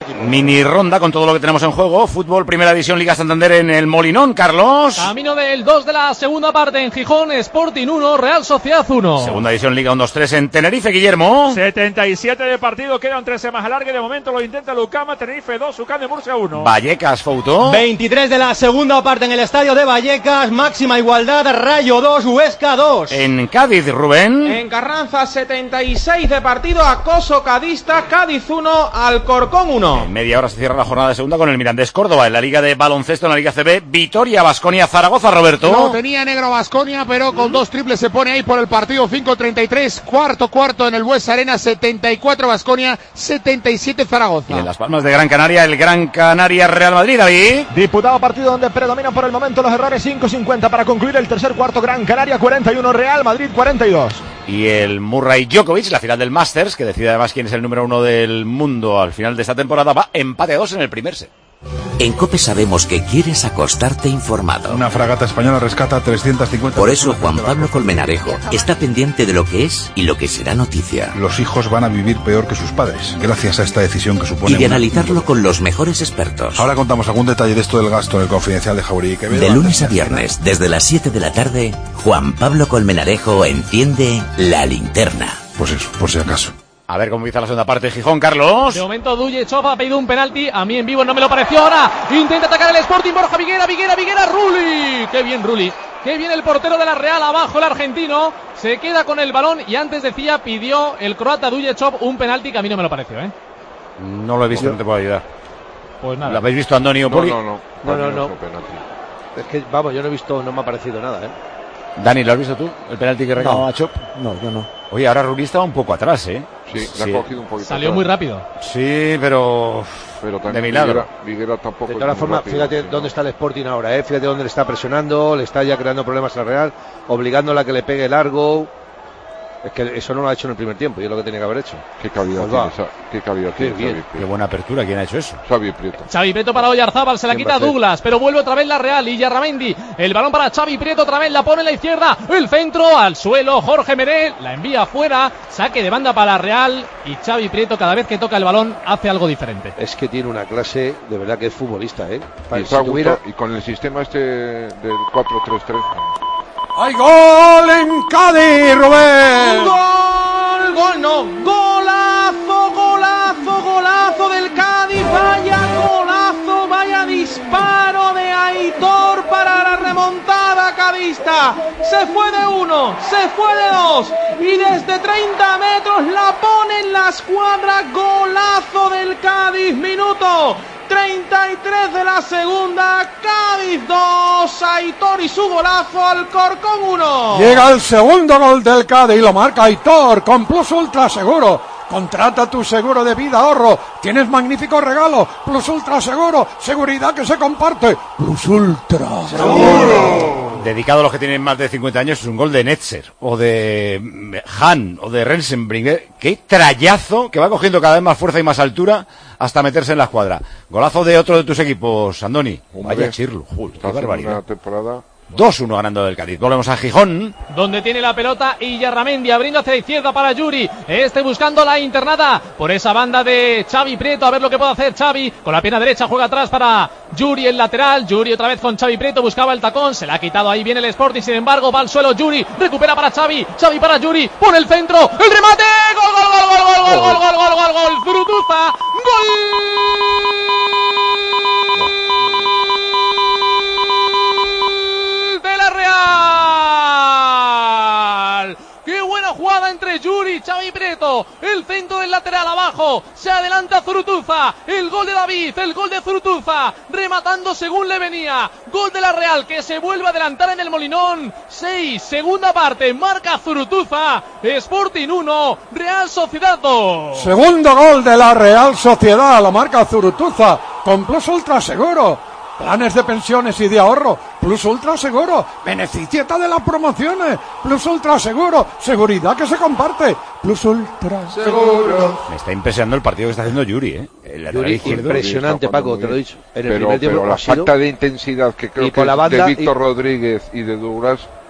Mini ronda con todo lo que tenemos en juego. Fútbol, Primera División, Liga Santander en el Molinón, Carlos. Camino del 2 de la segunda parte en Gijón, Sporting 1, Real Sociedad 1. Segunda División, Liga 1-2-3 en Tenerife, Guillermo. 77 de partido, quedan 13 más a largue. De momento lo intenta Lucama, Tenerife 2, UCAM de Murcia 1. Vallecas, Fouto. 23 de la segunda parte en el estadio de Vallecas, máxima igualdad, Rayo 2, Huesca 2. En Cádiz, Rubén. En Carranza, 76 de partido, acoso cadista, Cádiz 1, Alcorcón 1. En media hora se cierra la jornada de segunda con el Mirandés Córdoba. En la Liga de Baloncesto, en la Liga CB, Vitoria, Baskonia, Zaragoza, Roberto. No tenía negro Baskonia, pero con 2 triples se pone ahí por el partido. 5-33, cuarto en el Bues Arena, 74 Baskonia, 77 Zaragoza. Y en Las Palmas de Gran Canaria, el Gran Canaria Real Madrid, David. Disputado partido donde predominan por el momento los errores. 5:50 para concluir el tercer cuarto. Gran Canaria 41, Real Madrid 42. Y el Murray Djokovic, la final del Masters, que decide además quién es el número 1 del mundo al final de esta temporada, va empate a 2 en el primer set. En COPE sabemos que quieres acostarte informado. Una fragata española rescata 350... Por eso Juan Pablo Colmenarejo está pendiente de lo que es y lo que será noticia. Los hijos van a vivir peor que sus padres, gracias a esta decisión que supone... Y de analizarlo con los mejores expertos. Ahora contamos algún detalle de esto del gasto en el Confidencial de Jauregui Quevedo. De lunes a viernes, desde las 7 de la tarde, Juan Pablo Colmenarejo enciende la linterna. Pues eso, por si acaso. A ver cómo empieza la segunda parte de Gijón, Carlos. De momento Dujechov ha pedido un penalti. A mí en vivo no me lo pareció. Ahora intenta atacar el Sporting. Borja Viguera, Rulli. Qué bien Rulli. Qué bien el portero de la Real. Abajo el argentino. Se queda con el balón. Y antes decía, pidió el croata Dujechov un penalti que a mí no me lo pareció, ¿eh? No lo he visto, no te puedo ayudar. Pues nada. ¿Lo habéis visto, Andoni o Poli? No. Es que, vamos, yo no he visto, no me ha parecido nada, ¿eh? Dani, ¿lo has visto tú? ¿El penalti que reclamaba Chop? No, yo no. Oye, ahora Rulli estaba un poco atrás, ¿eh? Sí, le ha cogido un poquito. Salió atrás. muy rápido. Sí, pero también de milagro. Viguera tampoco. De todas formas, fíjate dónde está el Sporting ahora, ¿eh? Fíjate dónde le está presionando, le está ya creando problemas al Real, obligándola a que le pegue largo. Es que eso no lo ha hecho en el primer tiempo, y es lo que tenía que haber hecho. Qué calidad tiene. Qué buena apertura, ¿quién ha hecho eso? Xavi Prieto. Xavi Prieto para Oyarzábal, se la quita Douglas, pero vuelve otra vez la Real. Y Yarramendi, el balón para Xavi Prieto, otra vez la pone en la izquierda, el centro al suelo, Jorge Meré la envía afuera, saque de banda para la Real. Y Xavi Prieto cada vez que toca el balón hace algo diferente. Es que tiene una clase, de verdad que es futbolista, ¿eh? Y con el sistema este del 4-3-3. ¡Hay gol en Cádiz, Rubén! Golazo del Cádiz, vaya golazo, vaya disparo de Aitor para la remontada cadista. Se fue de 1, se fue de 2 y desde 30 metros la pone en la escuadra. Golazo del Cádiz, minuto 33 de la segunda, Cádiz 2, Aitor y su golazo, Alcorcón 1. Llega el segundo gol del Cádiz y lo marca Aitor con Plus Ultra Seguro. Contrata tu seguro de vida, ahorro. Tienes magnífico regalo. Plus Ultra Seguro. Seguridad que se comparte. Plus Ultra Seguro. Dedicado a los que tienen más de 50 años, es un gol de Netzer, o de Han, o de Rensenbrink. Qué trayazo, que va cogiendo cada vez más fuerza y más altura hasta meterse en la escuadra. Golazo de otro de tus equipos, Andoni. Vaya chirlo, qué barbaridad. Una temporada 2-1 ganando del Cádiz. Volvemos a Gijón, donde tiene la pelota y Yarramendi abriendo hacia la izquierda para Yuri. Buscando la internada por esa banda de Xavi Prieto. A ver lo que puede hacer Xavi. Con la pierna derecha juega atrás para Yuri, el lateral. Yuri otra vez con Xavi Prieto. Buscaba el tacón. Se la ha quitado. Ahí viene el Sporting. Sin embargo, va al suelo Yuri. Recupera para Xavi. Xavi para Yuri. Pone el centro. El remate. Gol. Zurutuza. Gol. Real. Qué buena jugada entre Yuri y Xavi Prieto. El centro del lateral abajo. Se adelanta Zurutuza. El gol de David. El gol de Zurutuza. Rematando según le venía. Gol de la Real que se vuelve a adelantar en el Molinón. 6. Segunda parte. Marca Zurutuza. Sporting 1. Real Sociedad 2. Segundo gol de la Real Sociedad. La marca Zurutuza con Plus Ultra Seguro. Planes de pensiones y de ahorro, Plus Ultra Seguro. Beneficieta de las promociones, Plus Ultra Seguro. Seguridad que se comparte, Plus Ultra Seguro. Me está impresionando el partido que está haciendo Yuri, ¿eh? Yuri, impresionante, Paco, te lo he dicho. Pero la falta de intensidad que creo que es de Víctor Rodríguez y de Douglas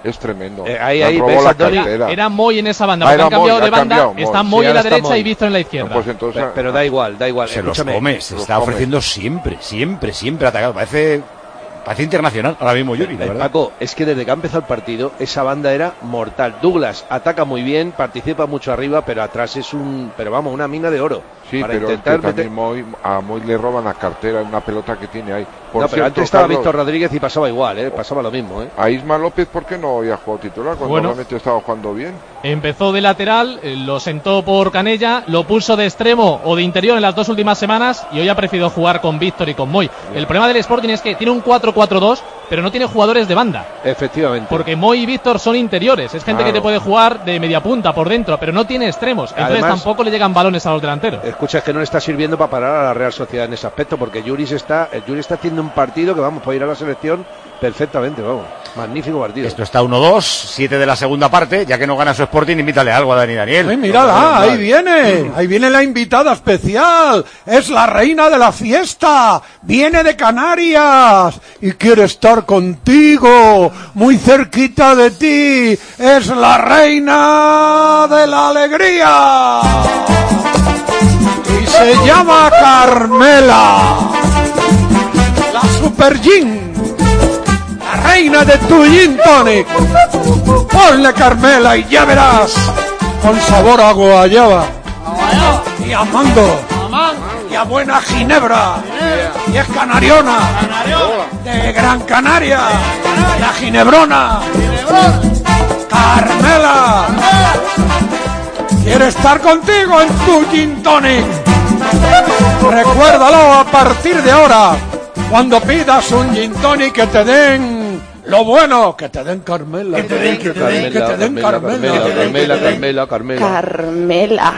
Es tremendo. Ahí robó la Tony, cartera. Era Moy en esa banda, porque han cambiado de banda. Está Moy en la derecha y Víctor en la izquierda. Pues entonces, pero da igual. Se los come, se está ofreciendo siempre atacado. Parece internacional ahora mismo Yuri, la verdad. Paco, es que desde que ha empezado el partido, esa banda era mortal. Douglas ataca muy bien, participa mucho arriba, pero atrás es una mina de oro. Sí, para pero intentar también a Moy le roban la cartera en una pelota que tiene ahí. Pero antes estaba Víctor Rodríguez y pasaba igual, pasaba lo mismo. A Isma López, ¿por qué no había jugado titular cuando realmente estaba jugando bien? Empezó de lateral, lo sentó por Canella, lo puso de extremo o de interior en las 2 últimas semanas y hoy ha preferido jugar con Víctor y con Moy. El problema del Sporting es que tiene un 4-4-2, pero no tiene jugadores de banda. Efectivamente. Porque Moy y Víctor son interiores, es gente que te puede jugar de media punta por dentro, pero no tiene extremos. Entonces además, tampoco le llegan balones a los delanteros. Escucha, es que no le está sirviendo para parar a la Real Sociedad en ese aspecto, porque Yuri está haciendo un partido que puede ir a la selección perfectamente, magnífico partido. Esto está 1-2, 7 de la segunda parte, ya que no gana su Sporting, invítale algo a Dani Daniel. Ay, mírala, ahí viene la invitada especial, es la reina de la fiesta, viene de Canarias y quiere estar contigo, muy cerquita de ti, es la reina de la alegría y se llama Carmela, la Super Gin. La reina de tu gin tonic. Ponle Carmela y ya verás. Con sabor a guayaba. Y a mango. Y a buena ginebra. Y es canariona. De Gran Canaria. La ginebrona. Carmela. Quiere estar contigo en tu gin tonic. Recuérdalo a partir de ahora. Cuando pidas un gin tonic que te den lo bueno, que te den Carmela. Que te den Carmela. Carmela.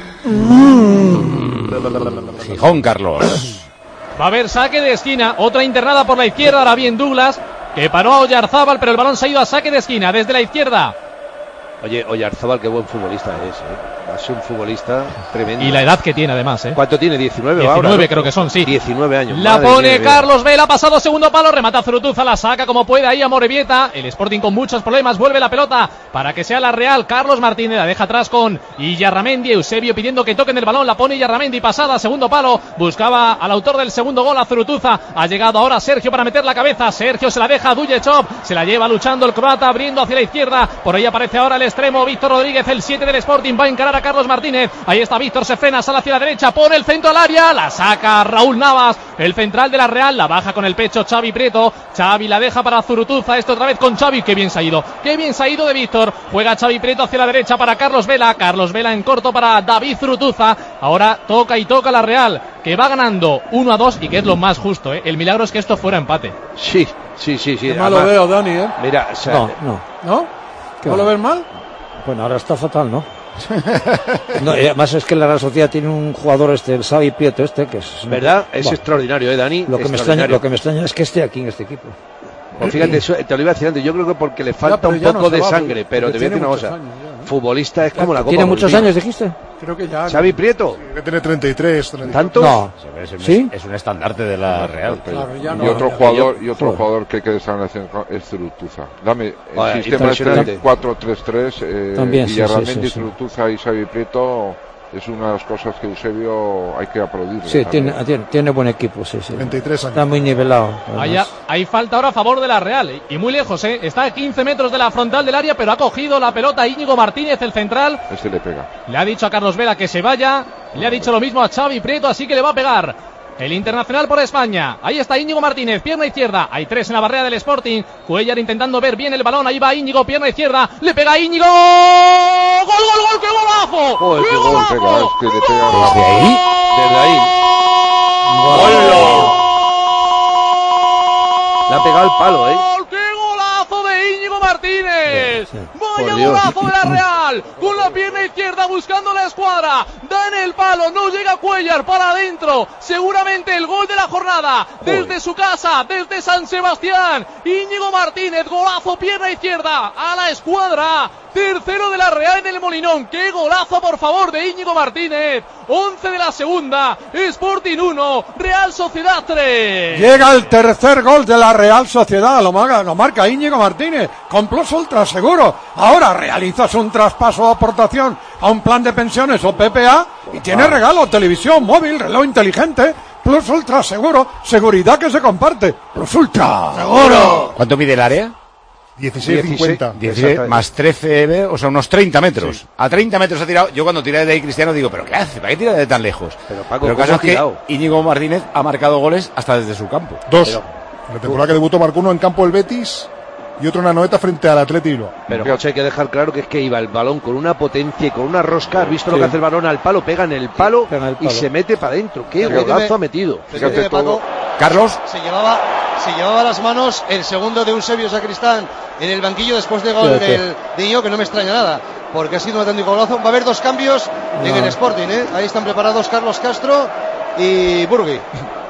Gijón, Carlos. Va a haber saque de esquina, otra internada por la izquierda, ahora bien Douglas, que paró a Oyarzábal, pero el balón se ha ido a saque de esquina, desde la izquierda. Oye, Oyarzábal, qué buen futbolista es, Va a ser un futbolista tremendo. Y la edad que tiene, además, ¿Cuánto tiene? 19 19 ahora, ¿no? creo que son, sí. 19 años. La pone Carlos Vela, pasado segundo palo, remata Zurutuza, la saca como puede ahí a Morevieta. El Sporting con muchos problemas, vuelve la pelota para que sea la Real. Carlos Martínez la deja atrás con Iyarramendi. Eusebio pidiendo que toquen el balón, la pone Iyarramendi, pasada, segundo palo. Buscaba al autor del segundo gol, a Zurutuza. Ha llegado ahora Sergio para meter la cabeza. Sergio se la deja a Dujechov, se la lleva luchando el croata, abriendo hacia la izquierda. Por ahí aparece ahora el extremo Víctor Rodríguez, el 7 del Sporting, va a encarar a Carlos Martínez. Ahí está Víctor, se frena, sale hacia la derecha, pone el centro al área, la saca Raúl Navas, el central de la Real, la baja con el pecho Xavi Prieto. Xavi la deja para Zurutuza, esto otra vez con Xavi, qué bien se ha ido de Víctor. Juega Xavi Prieto hacia la derecha para Carlos Vela en corto para David Zurutuza. Ahora toca la Real, que va ganando 1-2 y que es lo más justo, El milagro es que esto fuera empate. Sí. No lo veo, Dani, Mira, ¿No? ¿No lo ves mal? Bueno, ahora está fatal, ¿no? Además es que la Real Sociedad tiene un jugador el Xavi Prieto que es... ¿Verdad? Es extraordinario, Dani. Lo que me extraña es que esté aquí en este equipo. Pues fíjate, te lo iba a decir antes, yo creo que porque le falta un poco de sangre, pero te voy a decir una cosa. Futbolista es como la Copa. ¿Tiene muchos años, dijiste? Creo que ya. Xavi Prieto. Tiene 33. ¿Tantos? No. ¿Sí? Es un estandarte de la Real. Claro, y otro jugador que hay que destacar es Zurutuza. Dame el sistema este 4-3-3 también, y realmente Zurutuza y Xavi Prieto es una de las cosas que Eusebio hay que aplaudir. Sí, tiene buen equipo, sí. 23 años. Está muy nivelado. Hay falta ahora a favor de la Real, y muy lejos, Está a 15 metros de la frontal del área, pero ha cogido la pelota Íñigo Martínez, el central. Este le pega. Le ha dicho a Carlos Vela que se vaya, le ha dicho lo mismo a Xavi Prieto, así que le va a pegar. El internacional por España. Ahí está Íñigo Martínez, pierna izquierda. Hay 3 en la barrera del Sporting. Cuellar intentando ver bien el balón. Ahí va Íñigo, pierna izquierda. Le pega a Íñigo. ¡Gol! ¡Qué golazo! ¡Qué golazo! Es que le pega desde ahí. ¡Gol! Le ha pegado el palo, ¡Qué golazo de Íñigo Martínez! Sí. ¡Vaya golazo de la Real! Con la pierna izquierda buscando la escuadra. está en el palo, no llega Cuellar, para adentro, seguramente el gol de la jornada, desde su casa, desde San Sebastián, Íñigo Martínez, golazo, pierna izquierda, a la escuadra, tercero de la Real en el Molinón, qué golazo por favor de Íñigo Martínez, 11 de la segunda, Sporting 1, Real Sociedad 3. Llega el tercer gol de la Real Sociedad, lo marca Íñigo Martínez, con Plus Ultra Seguro. Ahora realizas un traspaso o aportación a un plan de pensiones o PPA y tienes regalo, televisión, móvil, reloj inteligente. Plus Ultra Seguro, seguridad que se comparte. Plus Ultra Seguro. ¿Cuánto mide el área? 16,50. 16 más 13, o sea, unos 30 metros. Sí. A 30 metros ha tirado. Yo cuando tiré de ahí, Cristiano, digo, ¿pero qué hace? ¿Para qué tira de tan lejos? Pero Paco, el caso es que Íñigo Martínez ha marcado goles hasta desde su campo. 2. En la temporada que debutó marcó uno en campo del Betis y otro en la Anoeta frente al Atlético. Pero José, hay que dejar claro que es que iba el balón con una potencia y con una rosca. ¿Has visto lo que hace el balón al palo? Pega en el palo y se mete para adentro. ¡Qué golazo ha metido! Fíjate todo. Carlos. Se llevaba las manos el segundo de Eusebio Sacristán en el banquillo después de gol de Iñigo, que no me extraña nada, porque ha sido un auténtico golazo. Va a haber 2 cambios en el Sporting, ¿eh? Ahí están preparados Carlos Castro y Burgui.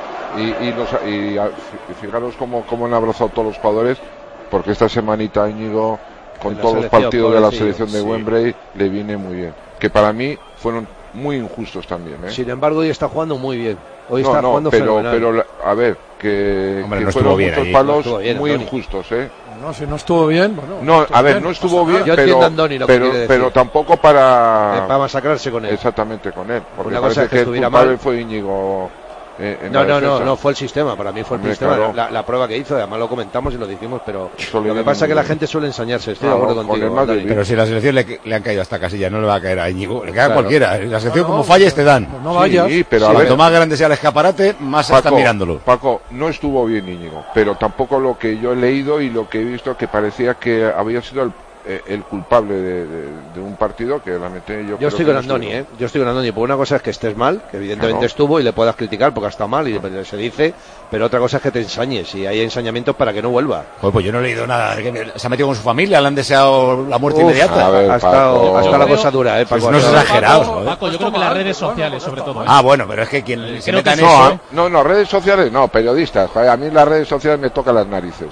Y fijaros cómo han abrazado todos los jugadores, porque esta semanita Íñigo, con todos los partidos de la selección de Wembley, le viene muy bien. Que para mí fueron muy injustos también, ¿eh? Sin embargo, hoy está jugando muy bien. Hoy está jugando fenomenal. Pero a ver, que no fueron muchos palos muy Antoni. injustos, ¿eh? No, si no estuvo bien, bueno. No, a ver, no estuvo bien, pero tampoco para masacrarse con él. Exactamente, con él. Porque una cosa parece que el culpable mal fue Íñigo. No fue el sistema, para mí fue el sistema, claro. la prueba que hizo, además lo comentamos y lo dijimos, pero lo que pasa es que la gente suele ensañarse, estoy de acuerdo contigo. Pero si la selección le han caído hasta Casilla, no le va a caer a Íñigo, le cae a cualquiera, la selección como falles te dan. Pues no vayas. Sí, pero cuanto más grande sea el escaparate, más están mirándolo. Paco, no estuvo bien Íñigo, pero tampoco lo que yo he leído y lo que he visto, que parecía que había sido el culpable de un partido que realmente yo estoy con Andoni, yo estoy con Andoni, porque una cosa es que estés mal, que evidentemente estuvo y le puedas criticar porque ha estado mal y se dice, pero otra cosa es que te ensañes y hay ensañamientos para que no vuelva. Pues yo no he leído nada, se ha metido con su familia, le han deseado la muerte inmediata. Ha estado la cosa dura, Paco. Pues no es exagerado. Paco, yo creo que las redes sociales sobre todo. Bueno, pero es que quien se meta en eso... No, redes sociales no, periodistas. A mí las redes sociales me tocan las narices.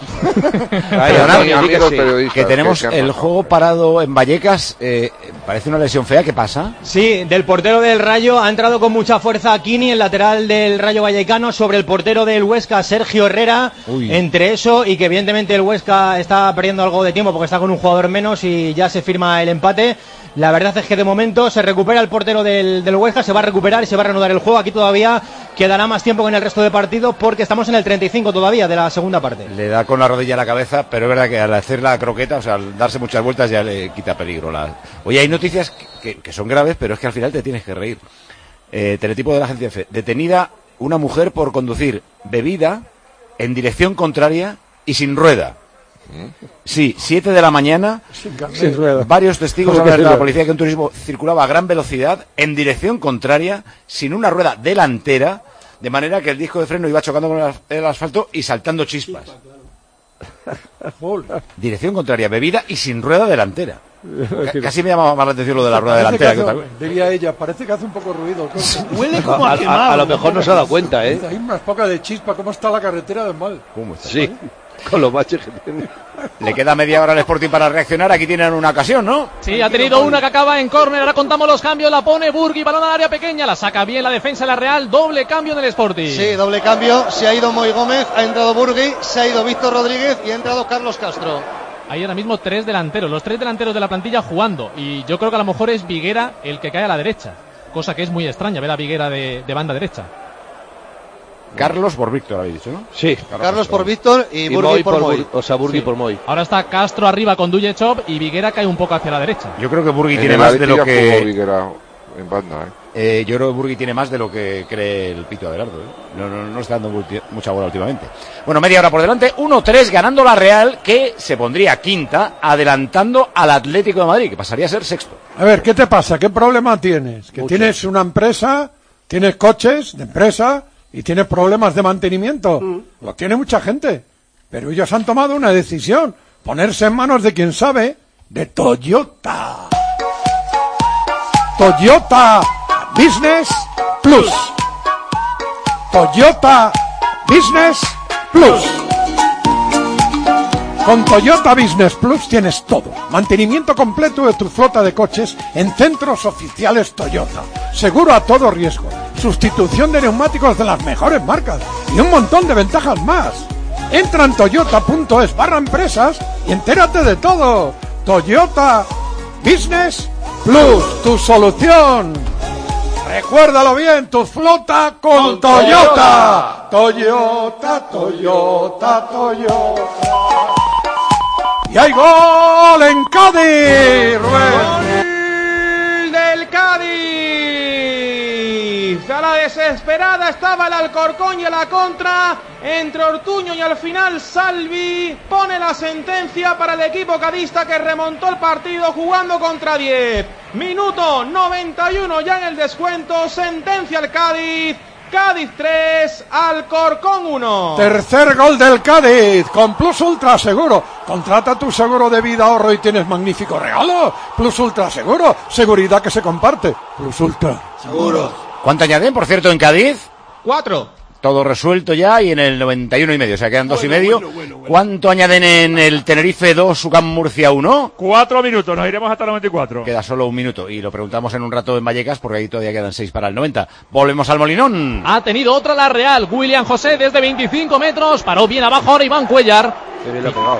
Que tenemos el juego parado en Vallecas, parece una lesión fea, ¿qué pasa? Sí, del portero del Rayo ha entrado con mucha fuerza Kini, el lateral del Rayo Vallecano, sobre el portero del Huesca, Sergio Herrera. Entre eso y que evidentemente el Huesca está perdiendo algo de tiempo porque está con un jugador menos y ya se firma el empate. La verdad es que de momento se recupera el portero del Huesca, se va a recuperar y se va a reanudar el juego. Aquí todavía quedará más tiempo que en el resto de partidos porque estamos en el 35 todavía de la segunda parte. Le da con la rodilla a la cabeza, pero es verdad que al hacer la croqueta, o sea, al darse muchas vueltas ya le quita peligro. Oye, hay noticias que son graves, pero es que al final te tienes que reír. Teletipo de la agencia F. Detenida una mujer por conducir bebida en dirección contraria y sin rueda. Sí, 7 de la mañana, varios testigos hablan de la policía que un turismo circulaba a gran velocidad en dirección contraria, sin una rueda delantera, de manera que el disco de freno iba chocando con el asfalto y saltando chispas. Dirección contraria, bebida y sin rueda delantera. Casi me llamaba más la atención lo de la rueda delantera. Diría ella, parece que hace un poco ruido. Huele como a quemado. A lo mejor no se ha dado cuenta, ¿eh? Hay unas pocas de chispa, ¿cómo está la carretera de mal? ¿Cómo está? Sí. Con los baches que tiene. Le queda media hora al Sporting para reaccionar. Aquí tienen una ocasión, ¿no? Sí, ha tenido una que acaba en córner. Ahora contamos los cambios. La pone Burgui, balón al área pequeña. La saca bien la defensa de la Real. Doble cambio en el Sporting. Sí, doble cambio. Se ha ido Moy Gómez, ha entrado Burgui, se ha ido Víctor Rodríguez y ha entrado Carlos Castro. Hay ahora mismo 3 delanteros, los 3 delanteros de la plantilla jugando. Y yo creo que a lo mejor es Viguera el que cae a la derecha. Cosa que es muy extraña, ver a Viguera de banda derecha. Carlos por Víctor, habéis dicho, ¿no? Sí. Carlos por Víctor y Burgui por Moy. O sea, Burgui por Moy. Ahora está Castro arriba con Dujechov y Viguera cae un poco hacia la derecha. Yo creo que Burgui tiene más de lo que... Viguera en banda, yo creo que Burgui tiene más de lo que cree el Pito Adelardo, No está dando mucha bola últimamente. Bueno, media hora por delante, 1-3 ganando la Real, que se pondría quinta, adelantando al Atlético de Madrid, que pasaría a ser sexto. A ver, ¿qué te pasa? ¿Qué problema tienes? Que tienes una empresa, tienes coches de empresa y tienes problemas de mantenimiento. Lo tiene mucha gente. Pero ellos han tomado una decisión, ponerse en manos de quien sabe, de Toyota. Toyota, Business Plus. Toyota Business Plus. Con Toyota Business Plus tienes todo. Mantenimiento completo de tu flota de coches en centros oficiales Toyota. Seguro a todo riesgo. Sustitución de neumáticos de las mejores marcas. Y un montón de ventajas más. Entra en toyota.es/empresas y entérate de todo. Toyota Business Plus. Tu solución. Recuérdalo bien, tu flota con Toyota. Toyota, Toyota, Toyota. Y hay gol en Cádiz. Gol del Cádiz. A la desesperada estaba el Alcorcón y a la contra entre Ortuño y al final Salvi pone la sentencia para el equipo cadista que remontó el partido jugando contra 10. Minuto 91 ya en el descuento. Sentencia al Cádiz. Cádiz 3, Alcorcón 1. Tercer gol del Cádiz, con Plus Ultra Seguro. Contrata tu seguro de vida, ahorro y tienes magnífico regalo. Plus Ultra Seguro, seguridad que se comparte. Plus Ultra Seguro. ¿Cuánto añaden, por cierto, en Cádiz? 4. Todo resuelto ya y en el 91,5, o sea, quedan 2,5. ¿Cuánto añaden en el Tenerife 2, UCAM Murcia 1? 4 minutos, nos iremos hasta el 94. Queda solo un minuto y lo preguntamos en un rato en Vallecas porque ahí todavía quedan 6 para el 90. Volvemos al Molinón. Ha tenido otra la Real. William José desde 25 metros. Paró bien abajo ahora Iván Cuellar. Qué bien lo ha pegado.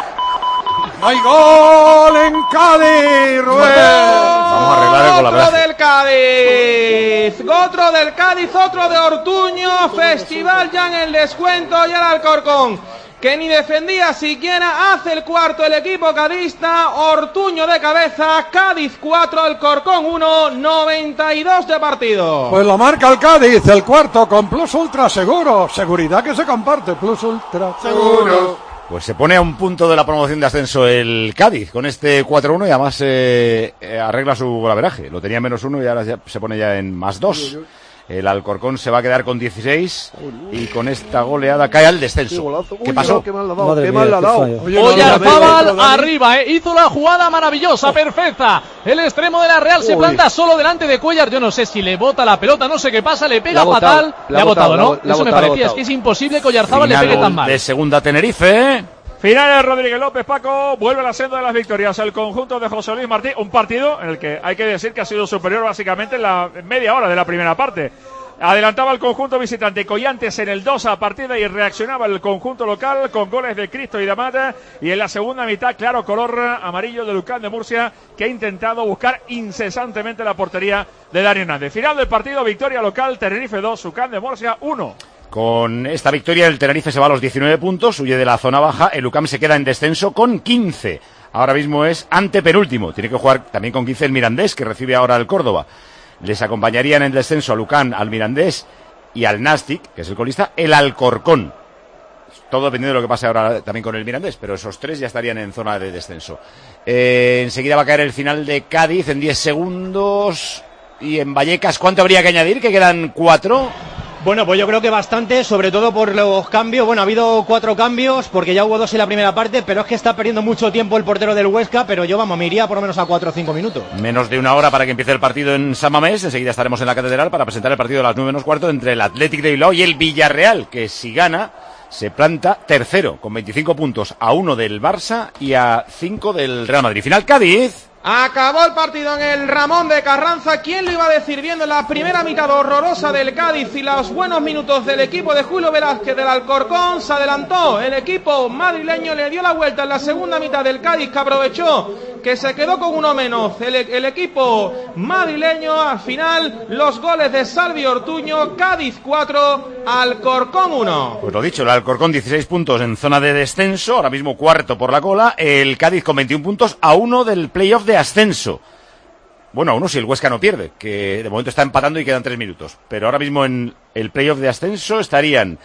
¡Hay gol en Cádiz, Rubén! Vamos a arreglar el golazo. Otro del Cádiz. Otro del Cádiz, otro de Ortuño. Festival ya en el descuento y el Alcorcón, que ni defendía siquiera, hace el cuarto el equipo cadista. Ortuño de cabeza. Cádiz 4, Alcorcón 1, 92 de partido. Pues lo marca el Cádiz, el cuarto con Plus Ultra Seguro. Seguridad que se comparte, Plus Ultra Seguro. Pues se pone a un punto de la promoción de ascenso el Cádiz con este 4-1 y además arregla su golaveraje. Lo tenía -1 y ahora ya se pone ya en +2. El Alcorcón se va a quedar con 16 y con esta goleada cae al descenso. ¿Qué pasó? Qué mal la ha dado. Oyarzábal arriba, hizo la jugada maravillosa, perfecta. El extremo de la Real se planta solo delante de Cuellar. Yo no sé si le bota la pelota, no sé qué pasa, le pega fatal. Le ha botado, ¿no? Eso me parecía, es que es imposible que Oyarzábal le pegue tan mal. De segunda Tenerife. Finales Rodríguez López, Paco, vuelve a la senda de las victorias el conjunto de José Luis Martí, un partido en el que hay que decir que ha sido superior básicamente en la media hora de la primera parte. Adelantaba el conjunto visitante Collantes en el 2 a partir de ahí reaccionaba el conjunto local con goles de Cristo y de Amata, y en la segunda mitad claro color amarillo de Lucán de Murcia, que ha intentado buscar incesantemente la portería de Dani Hernández. Final del partido, victoria local, Tenerife 2, Lucán de Murcia 1. Con esta victoria el Tenerife se va a los 19 puntos, huye de la zona baja, el UCAM se queda en descenso con 15. Ahora mismo es antepenúltimo, tiene que jugar también con 15 el Mirandés, que recibe ahora el Córdoba. Les acompañarían en el descenso al UCAM, al Mirandés y al Nastic, que es el colista, el Alcorcón. Todo dependiendo de lo que pase ahora también con el Mirandés, pero esos tres ya estarían en zona de descenso. Enseguida va a caer el final de Cádiz en 10 segundos. Y en Vallecas, ¿cuánto habría que añadir? Que quedan 4. Bueno, pues yo creo que bastante, sobre todo por los cambios. Bueno, ha habido 4 cambios, porque ya hubo 2 en la primera parte, pero es que está perdiendo mucho tiempo el portero del Huesca, pero yo, me iría por lo menos a 4 o 5 minutos. Menos de una hora para que empiece el partido en San Mamés. Enseguida estaremos en la Catedral para presentar el partido de las 9:15 entre el Athletic de Bilbao y el Villarreal, que si gana se planta tercero, con 25 puntos, a 1 del Barça y a 5 del Real Madrid. Final Cádiz. Acabó el partido en el Ramón de Carranza. ¿Quién lo iba a decir viendo la primera mitad horrorosa del Cádiz y los buenos minutos del equipo de Julio Velázquez del Alcorcón? Se adelantó el equipo madrileño, le dio la vuelta en la segunda mitad del Cádiz, que aprovechó que se quedó con uno menos el equipo madrileño. Al final los goles de Salvi Ortuño. Cádiz 4, Alcorcón 1. Pues lo dicho, el Alcorcón 16 puntos en zona de descenso, ahora mismo cuarto por la cola. El Cádiz con 21 puntos a 1 del playoff de ascenso. Bueno, a 1 si el Huesca no pierde, que de momento está empatando y quedan 3 minutos. Pero ahora mismo en el playoff de ascenso estarían,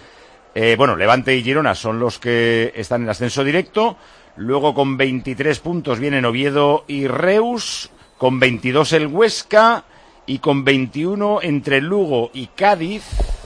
Levante y Girona son los que están en ascenso directo. Luego con 23 puntos vienen Oviedo y Reus, con 22 el Huesca y con 21 entre Lugo y Cádiz.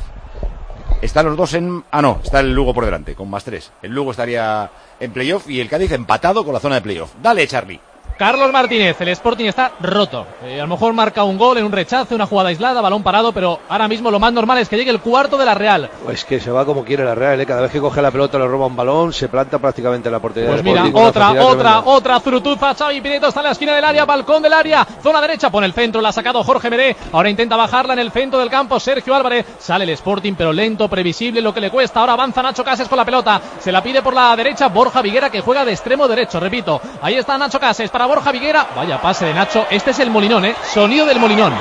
Están los dos en... está el Lugo por delante, con +3. El Lugo estaría en playoff y el Cádiz empatado con la zona de playoff. Dale, Charlie. Carlos Martínez, el Sporting está roto. A lo mejor marca un gol en un rechace, una jugada aislada, balón parado, pero ahora mismo lo más normal es que llegue el cuarto de la Real. Pues que se va como quiere la Real, ¿eh? Cada vez que coge la pelota le roba un balón, se planta prácticamente en la portería. Pues mira, otra Zurutuza, Xavi Prieto está en la esquina del área, balcón del área, zona derecha, pone el centro, la ha sacado Jorge Meré, ahora intenta bajarla en el centro del campo Sergio Álvarez, sale el Sporting pero lento, previsible, lo que le cuesta, ahora avanza Nacho Cases con la pelota, se la pide por la derecha Borja Viguera que juega de extremo derecho, repito, ahí está Nacho Cases para Borja Viguera, vaya pase de Nacho, este es el Molinón, sonido del Molinón.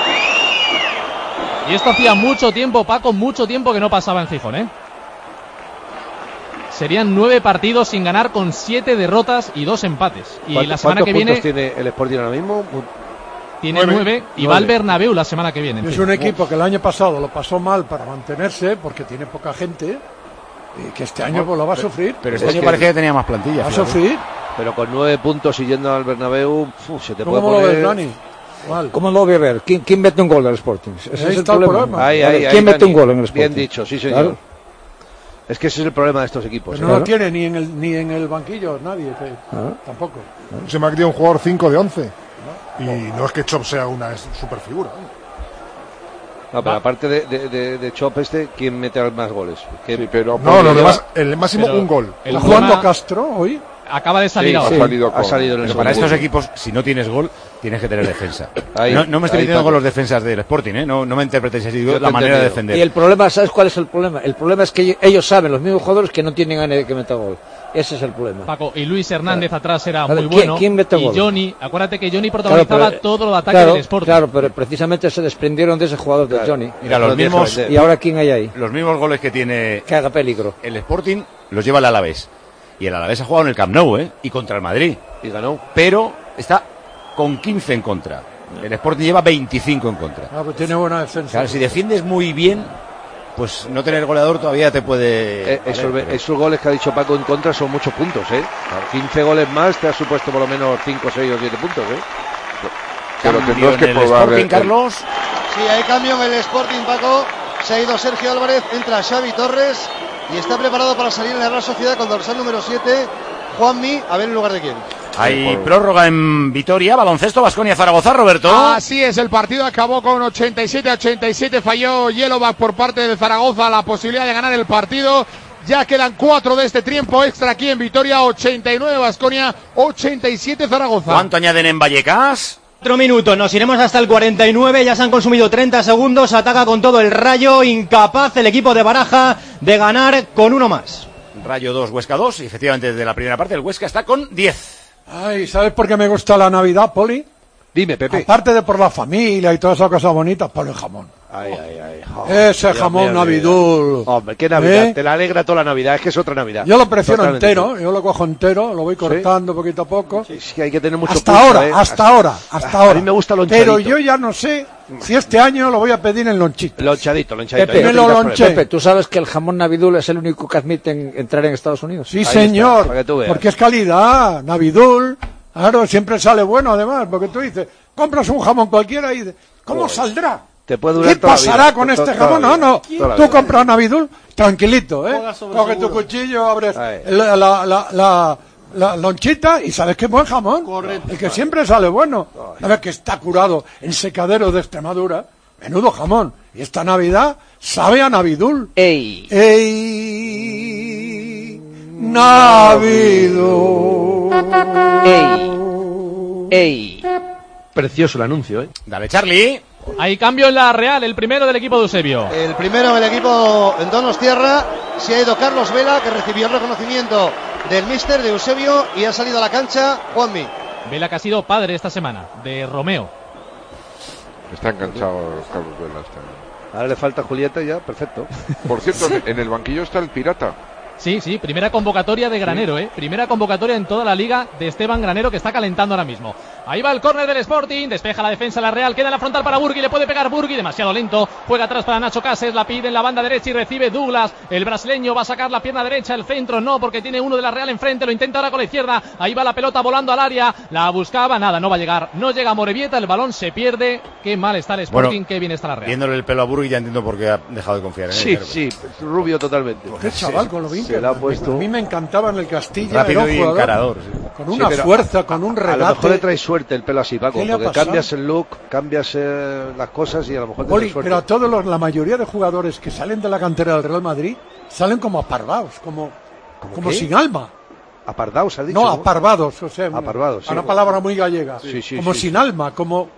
Y esto hacía mucho tiempo, Paco, mucho tiempo que no pasaba en Gijón, Serían 9 partidos sin ganar con 7 derrotas y 2 empates. Y la semana que viene... ¿Cuántos tiene el Sporting ahora mismo? Tiene 9 y va al Bernabéu la semana que viene. Es un equipo que el año pasado lo pasó mal para mantenerse porque tiene poca gente y que este año pues lo va a sufrir. Pero este año parecía que tenía más plantilla. Va a sufrir. Pero con 9 puntos y yendo al Bernabéu, se te puede poner... ¿Cómo lo ves, Dani? ¿Cómo lo voy a ver? ¿Quién mete un gol del Sporting? Ese es el problema. ¿Quién mete un gol en el Sporting? Bien dicho, sí señor. Claro. Es que ese es el problema de estos equipos. Pero no lo tiene ni en el banquillo nadie, tampoco. Se me ha quedado un jugador 5 de 11. Y no es que Chop sea una super figura. No, pero aparte de Chop ¿quién mete más goles? Sí, pero los demás, el máximo un gol. ¿Está jugando Castro hoy? Acaba de salir ahora. Ha salido en el pero para estos equipos, si no tienes gol, tienes que tener defensa. No me estoy diciendo Paco. con los defensas del Sporting, no me interpretéis así, digo la manera de defender. Y el problema, ¿sabes cuál es el problema? El problema es que ellos saben, los mismos jugadores, que no tienen a nadie que meta gol. Ese es el problema. Paco, y Luis Hernández atrás era muy bueno. ¿Quién mete gol? Y Johnny, acuérdate que Johnny protagonizaba todo el ataque del Sporting. Claro, pero precisamente se desprendieron de ese jugador de Johnny. Mira, los mismos. ¿Y ahora quién hay ahí? Los mismos goles que tiene. Que haga peligro. El Sporting los lleva el Alavés. Y el Alavés ha jugado en el Camp Nou, y contra el Madrid. Y ganó. Pero está con 15 en contra. El Sporting lleva 25 en contra. Pues tiene buena defensa. Claro, si defiendes muy bien, pues no tener goleador todavía te puede... Esos goles que ha dicho Paco en contra son muchos puntos, 15 goles más te ha supuesto por lo menos 5, 6 o 7 puntos, Pero tendrás que probar... Sporting, Carlos. Sí, hay cambio en el Sporting, Paco. Se ha ido Sergio Álvarez, entra Xavi Torres y está preparado para salir en la Real Sociedad con dorsal número 7, Juanmi, a ver en lugar de quién. Hay prórroga en Vitoria, baloncesto, Baskonia-Zaragoza, Roberto. Así es, el partido acabó con 87-87, falló Yellowback por parte de Zaragoza la posibilidad de ganar el partido. Ya quedan 4 de este tiempo extra aquí en Vitoria, 89 Baskonia, 87 Zaragoza. ¿Cuánto añaden en Vallecas? 4 minutos, nos iremos hasta el 49, ya se han consumido 30 segundos, ataca con todo el Rayo, incapaz el equipo de Baraja de ganar con uno más. Rayo 2, Huesca 2, y efectivamente desde la primera parte el Huesca está con 10. Ay, ¿sabes por qué me gusta la Navidad, Poli? Dime, Pepe. Aparte de por la familia y todas esas cosas bonitas, por el jamón. Ese Dios jamón mío, Navidul. Hombre, qué Navidad. Te la alegra toda la Navidad, es que es otra Navidad. Yo lo prefiero Totalmente. entero, yo lo cojo entero, lo voy cortando poquito a poco. Sí, hay que tener mucho hasta pulso, ahora, hasta ahora. A mí me gusta lonchadito. Pero yo ya no sé si este año lo voy a pedir en lonchito. Lonchadito. Pepe, me lo lonché. Pepe, ¿tú sabes que el jamón Navidul es el único que admiten entrar en Estados Unidos? Sí, señor, porque es calidad, Navidul. Claro, siempre sale bueno además, porque tú dices, compras un jamón cualquiera y ¿cómo saldrá? Te puede durar ¿Qué toda la pasará vida, con este toda jamón? la vida, No, toda la tú vida. compras Navidul, tranquilito, coge tu cuchillo, abres la lonchita y sabes que es buen jamón. Correcto. El que siempre sale bueno. Sabes que está curado en secadero de Extremadura. Menudo jamón. Y esta Navidad sabe a Navidul. ¡Ey! ¡Ey! Navidul. ¡Ey! Precioso el anuncio, Dale, Charlie. Hay cambio en la Real, el primero del equipo de Eusebio. El primero en el equipo en Donostierra se ha ido Carlos Vela, que recibió el reconocimiento del míster de Eusebio, y ha salido a la cancha Juanmi. Vela que ha sido padre esta semana, de Romeo. Está enganchado Carlos Vela. Ahora le falta Julieta y ya, perfecto. Por cierto, en el banquillo está el Pirata. Sí, primera convocatoria de Granero, Primera convocatoria en toda la liga de Esteban Granero, que está calentando ahora mismo. Ahí va el córner del Sporting, despeja la defensa la Real, queda en la frontal para Burgui, le puede pegar Burgui, demasiado lento, juega atrás para Nacho Cases, la pide en la banda derecha y recibe Douglas, el brasileño va a sacar la pierna derecha, el centro no, porque tiene uno de la Real enfrente, lo intenta ahora con la izquierda, ahí va la pelota volando al área, la buscaba, nada, no va a llegar, no llega Morevieta, el balón se pierde, qué mal está el Sporting, qué bien está la Real. Viéndole el pelo a Burgui ya entiendo por qué ha dejado de confiar en él. Sí, rubio totalmente. Qué chaval con lo bien Se la ha puesto. A mí me encantaba en el Castilla. Rápido y encarador. Con una fuerza, con un regate. A lo mejor le trae suerte el pelo así, Paco, porque pasado? cambias el look, cambias las cosas y a lo mejor te trae suerte. Pero a todos la mayoría de jugadores que salen de la cantera del Real Madrid salen como aparvados, como sin alma. ¿Apardados, has dicho? No, aparvados, o sea, aparvados, sí. Una palabra muy gallega. Como sin alma, como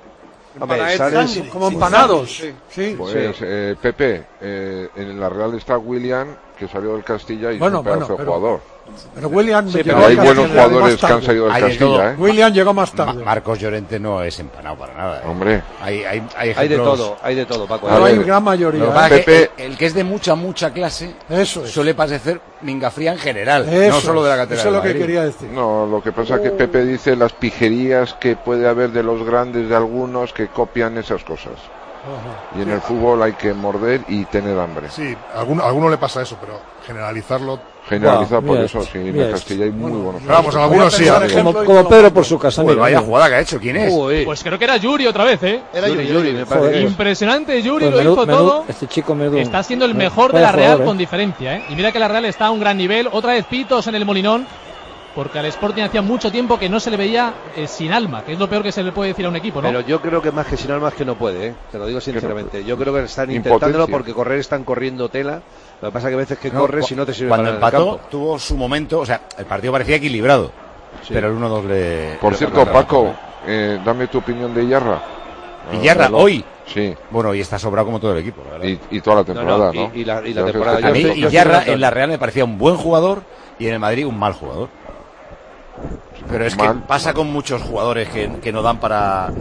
empanados. Sí. Pues, Pepe, en la Real está William, que salió del Castilla y es un pedazo de jugador. Pero William pero hay buenos jugadores que han salido del Castilla, William llegó más tarde. Marcos Llorente no es empanado para nada. Hombre. Hay de todo, Paco. Pero hay gran mayoría. Pepe, el que es de mucha clase, suele parecer mingafría en general, no solo de la cantera. Eso es lo que quería decir. No, lo que pasa es que Pepe dice las pijerías que puede haber de los grandes, de algunos que copian esas cosas. Y en el fútbol hay que morder y tener hambre. Sí, a alguno le pasa eso, pero generalizarlo. Por eso, sí, en el Castilla hay muy buenos. Vamos, en algunos sí. Como Pedro por su casa. Pues vaya jugada que ha hecho, ¿quién es? Pues creo que era Yuri otra vez, ¿eh? Era Yuri, me parece. Impresionante, Yuri, lo hizo todo. Este chico está siendo el mejor de la Real con diferencia, ¿eh? Y mira que la Real está a un gran nivel. Otra vez pitos en el Molinón. Porque al Sporting hacía mucho tiempo que no se le veía sin alma, que es lo peor que se le puede decir a un equipo, ¿no? Pero yo creo que más que sin alma es que no puede, te lo digo sinceramente. Yo creo que están intentándolo porque están corriendo tela. Lo que pasa es que a veces que corres y no te sirve para nada. Cuando empató, tuvo su momento, o sea, el partido parecía equilibrado, pero el 1-2 le... Por cierto, Paco, dame tu opinión de Iyarra. ¿Iyarra hoy? Sí. Bueno, y está sobrado como todo el equipo, la verdad. Y toda la temporada, ¿no? Y la temporada. A mí Iyarra en la Real me parecía un buen jugador y en el Madrid un mal jugador. Pero es que pasa con muchos jugadores que no dan para...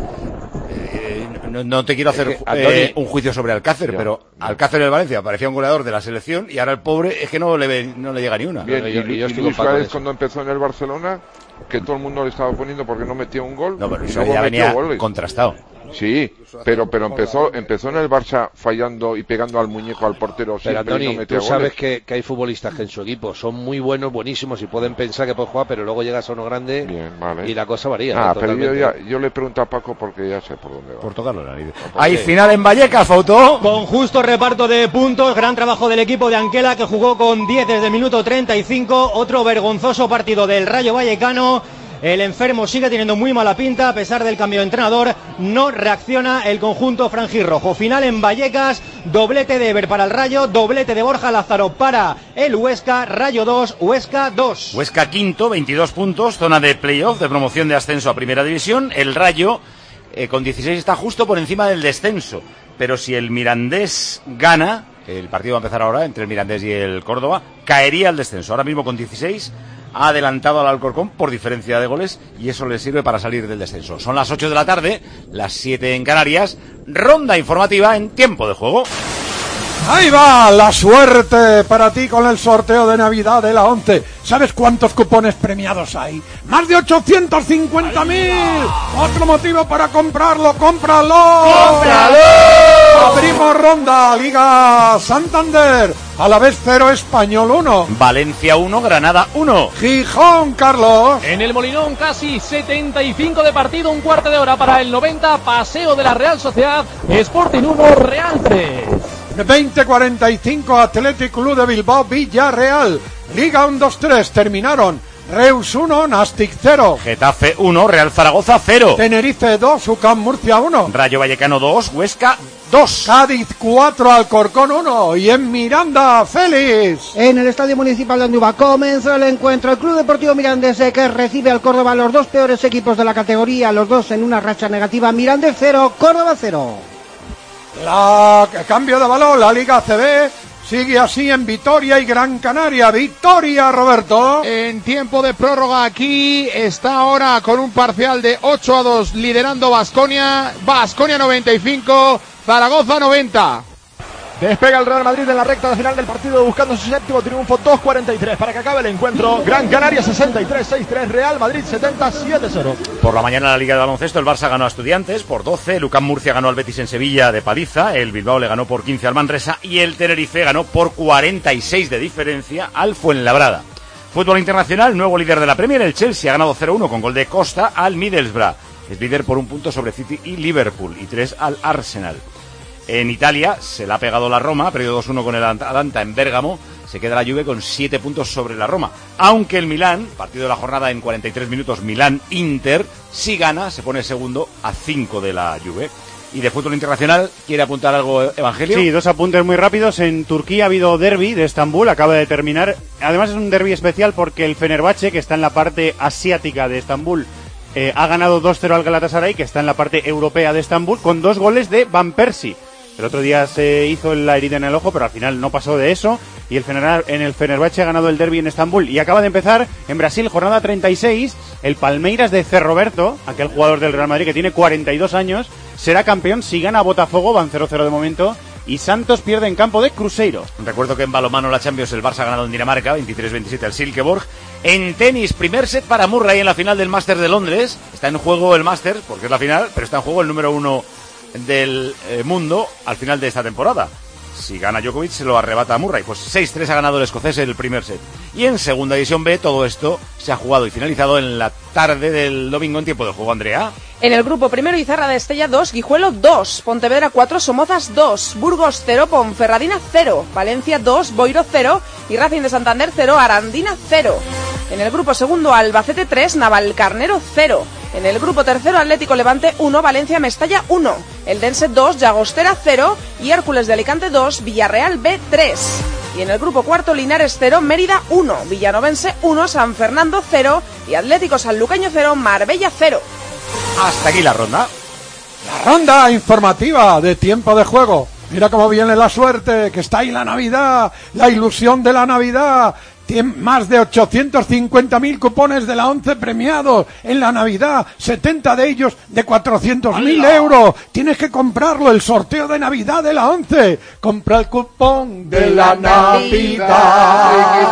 no te quiero hacer un juicio sobre Alcácer, pero Alcácer del Valencia parecía un goleador de la selección y ahora el pobre es que no le llega ni una. Bien, y Luis Suárez cuando empezó en el Barcelona, que todo el mundo le estaba poniendo porque no metía un gol. No, pero eso ya venía contrastado. Sí, pero empezó en el Barça fallando y pegando al muñeco al portero. Pero Antoni, no tú sabes que hay futbolistas que en su equipo son muy buenos, buenísimos y pueden pensar que pueden jugar, pero luego llegas a uno grande. Bien, vale. Y la cosa varía. Pero yo le pregunto a Paco porque ya sé por dónde va. Por tocarlo la nariz. Hay final en Vallecas, Fauto. Con justo reparto de puntos, gran trabajo del equipo de Anquela que jugó con 10 desde el minuto 35. Otro vergonzoso partido del Rayo Vallecano. El enfermo sigue teniendo muy mala pinta a pesar del cambio de entrenador. No reacciona el conjunto franjirrojo. Final en Vallecas, doblete de Ever para el Rayo, doblete de Borja Lázaro para el Huesca. Rayo 2, Huesca 2. Huesca quinto, 22 puntos, zona de playoff, de promoción de ascenso a Primera División. El Rayo con 16 está justo por encima del descenso. Pero si el Mirandés gana, el partido va a empezar ahora entre el Mirandés y el Córdoba, caería al descenso. Ahora mismo con 16 ha adelantado al Alcorcón por diferencia de goles y eso le sirve para salir del descenso. Son las 8 de la tarde, las 7 en Canarias. Ronda informativa en tiempo de juego. Ahí va la suerte para ti con el sorteo de Navidad de la ONCE. ¿Sabes cuántos cupones premiados hay? ¡Más de 850.000! Otro motivo para comprarlo, ¡cómpralo! ¡Cómpralo! Abrimos ronda, Liga Santander. Alavés 0, Español 1. Valencia 1, Granada 1. Gijón, Carlos. En el Molinón casi 75 de partido, un cuarto de hora para el 90. Paseo de la Real Sociedad, Sporting 1, Real 3. 20:45 Athletic Club de Bilbao, Villarreal. Liga 1-2-3, terminaron. Reus 1, Nastic 0. Getafe 1, Real Zaragoza 0. Tenerife 2, UCAM Murcia 1. Rayo Vallecano 2, Huesca 2. Cádiz 4, Alcorcón 1. Y en Miranda, Félix. En el Estadio Municipal de Andúba comenzó el encuentro. El Club Deportivo Mirandés que recibe al Córdoba, los dos peores equipos de la categoría, los dos en una racha negativa. Mirandés 0, Córdoba 0. Cambio de balón, la Liga ACB sigue así en Vitoria y Gran Canaria. Victoria, Roberto. En tiempo de prórroga aquí está ahora con un parcial de 8-2 liderando Baskonia. Baskonia 95, Zaragoza 90. Despega el Real Madrid en la recta final del partido buscando su séptimo triunfo, 2:43 para que acabe el encuentro. Gran Canaria 63-6-3, Real Madrid 70-7-0. Por la mañana en la Liga de Baloncesto el Barça ganó a Estudiantes por 12, el UCAM Murcia ganó al Betis en Sevilla de paliza, el Bilbao le ganó por 15 al Manresa y el Tenerife ganó por 46 de diferencia al Fuenlabrada. Fútbol internacional, nuevo líder de la Premier, el Chelsea ha ganado 0-1 con gol de Costa al Middlesbrough. Es líder por un punto sobre City y Liverpool y 3 al Arsenal. En Italia se la ha pegado la Roma, ha perdido 2-1 con el Atalanta en Bérgamo. Se queda la Juve con 7 puntos sobre la Roma. Aunque el Milán, partido de la jornada en 43 minutos, Milán-Inter, si gana, se pone segundo a 5 de la Juve. Y de fútbol internacional, ¿quiere apuntar algo, Evangelio? Sí, 2 apuntes muy rápidos. En Turquía ha habido derbi de Estambul, acaba de terminar. Además es un derbi especial porque el Fenerbahce, que está en la parte asiática de Estambul, ha ganado 2-0 al Galatasaray, que está en la parte europea de Estambul, con 2 goles de Van Persie. El otro día se hizo la herida en el ojo, pero al final no pasó de eso. Y el Fenerbahce ha ganado el derbi en Estambul. Y acaba de empezar en Brasil, jornada 36, el Palmeiras de Cerroberto, aquel jugador del Real Madrid que tiene 42 años, será campeón si gana a Botafogo, van 0-0 de momento. Y Santos pierde en campo de Cruzeiro. Recuerdo que en balonmano la Champions el Barça ha ganado en Dinamarca, 23-27 al Silkeborg. En tenis, primer set para Murray en la final del Máster de Londres. Está en juego el Máster, porque es la final, pero está en juego el número 1 del mundo al final de esta temporada. Si gana Djokovic se lo arrebata a Murray. Pues 6-3 ha ganado el escocés en el primer set. Y en segunda división B todo esto se ha jugado y finalizado en la tarde del domingo en tiempo de juego, Andrea. En el grupo primero, Izarra de Estella 2, Guijuelo 2, Pontevedra 4, Somozas 2, Burgos 0, Ponferradina 0, Valencia 2, Boiro 0 y Racing de Santander 0, Arandina 0. En el grupo segundo, Albacete 3, Navalcarnero 0. En el grupo tercero, Atlético Levante 1, Valencia Mestalla 1. Eldense 2, Llagostera 0 y Hércules de Alicante 2, Villarreal B 3. Y en el grupo cuarto, Linares 0, Mérida 1, Villanovense 1, San Fernando 0 y Atlético Sanluqueño 0, Marbella 0. Hasta aquí la ronda. La ronda informativa de tiempo de juego. Mira cómo viene la suerte, que está ahí la Navidad, la ilusión de la Navidad. Más de 850.000 cupones de la 11 premiados en la Navidad, 70 de ellos de 400.000 euros. Tienes que comprarlo, el sorteo de Navidad de la 11. Compra el cupón de la Navidad.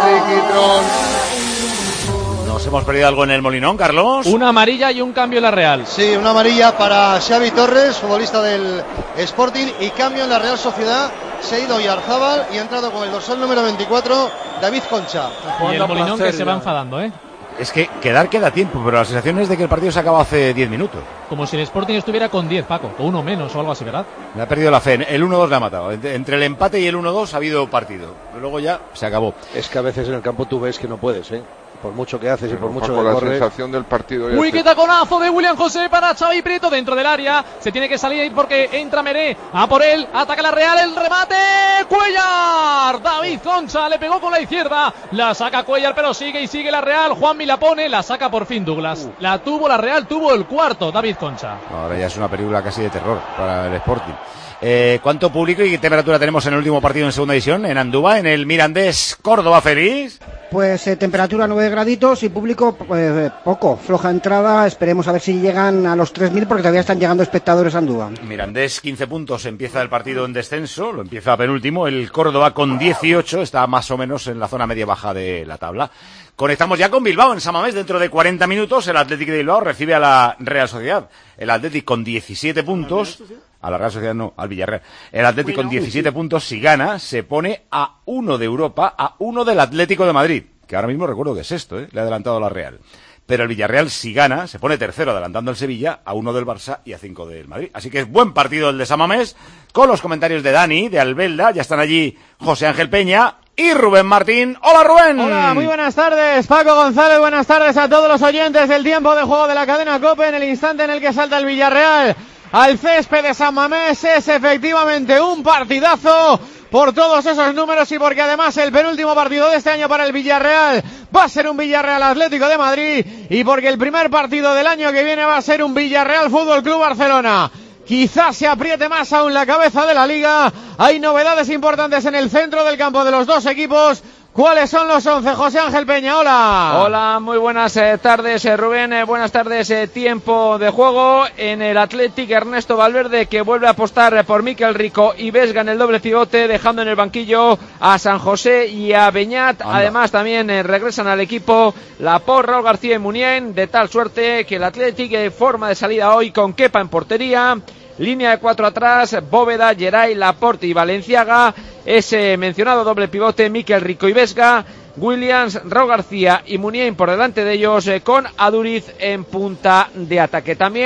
Nos hemos perdido algo en el Molinón, Carlos. Una amarilla y un cambio en la Real. Sí, una amarilla para Xavi Torres, futbolista del Sporting, y cambio en la Real Sociedad. Se ha ido Yarzábal y ha entrado con el dorsal número 24, David Concha. Y el Molinón que se va enfadando, ¿eh? Es que queda tiempo, pero la sensación es de que el partido se acaba hace 10 minutos. Como si el Sporting estuviera con 10, Paco, o uno menos o algo así, ¿verdad? Me ha perdido la fe, el 1-2 le ha matado. Entre el empate y el 1-2 ha habido partido. Luego ya se acabó. Es que a veces en el campo tú ves que no puedes, ¿eh? Por mucho que haces y por mucho que la corres. sensación del partido. Uy, qué taconazo de William José para Xavi Prieto dentro del área. Se tiene que salir porque entra Meré. A por él, ataca la Real, el remate. Cuellar. David Concha le pegó con la izquierda. La saca Cuellar, pero sigue y sigue la Real. Juanmi la pone, la saca por fin Douglas. La tuvo la Real, tuvo el cuarto David Concha. Ahora ya es una película casi de terror para el Sporting. ¿Cuánto público y qué temperatura tenemos en el último partido en segunda división? En Andúba, en el Mirandés Córdoba, Feliz. Pues temperatura 9 graditos y público poco, floja entrada. Esperemos a ver si llegan a los 3.000 porque todavía están llegando espectadores a Andúba. Mirandés 15 puntos, empieza el partido en descenso, lo empieza penúltimo. El Córdoba con 18 está más o menos en la zona media-baja de la tabla. Conectamos ya con Bilbao en San Mamés. Dentro de 40 minutos el Athletic de Bilbao recibe a la Real Sociedad. El Athletic con 17 puntos. A la Real Sociedad no, al Villarreal. El Athletic con 17 puntos, si gana, se pone a 1 de Europa, a 1 del Atlético de Madrid. Que ahora mismo recuerdo que es esto, le ha adelantado a la Real. Pero el Villarreal, si gana, se pone tercero, adelantando al Sevilla, a 1 del Barça y a 5 del Madrid. Así que es buen partido el de San Mamés, con los comentarios de Dani, de Albelda. Ya están allí José Ángel Peña y Rubén Martín. ¡Hola, Rubén! Hola, muy buenas tardes, Paco González. Buenas tardes a todos los oyentes del tiempo de juego de la cadena COPE. En el instante en el que salta el Villarreal al césped de San Mamés, es efectivamente un partidazo por todos esos números y porque además el penúltimo partido de este año para el Villarreal va a ser un Villarreal Atlético de Madrid y porque el primer partido del año que viene va a ser un Villarreal Fútbol Club Barcelona. Quizás se apriete más aún la cabeza de la liga. Hay novedades importantes en el centro del campo de los dos equipos. ¿Cuáles son los 11? José Ángel Peña, hola. Hola, muy buenas tardes, Rubén. Buenas tardes, tiempo de juego. En el Athletic, Ernesto Valverde, que vuelve a apostar por Mikel Rico y Vesga en el doble pivote, dejando en el banquillo a San José y a Beñat. Además, también regresan al equipo Laporte, Raúl García y Muniain, de tal suerte que el Athletic forma de salida hoy con Kepa en portería. Línea de 4 atrás, Bóveda, Geray, Laporte y Valenciaga. Ese mencionado doble pivote, Mikel Rico y Vesga. Williams, Raúl García y Muniain por delante de ellos, con Aduriz en punta de ataque. También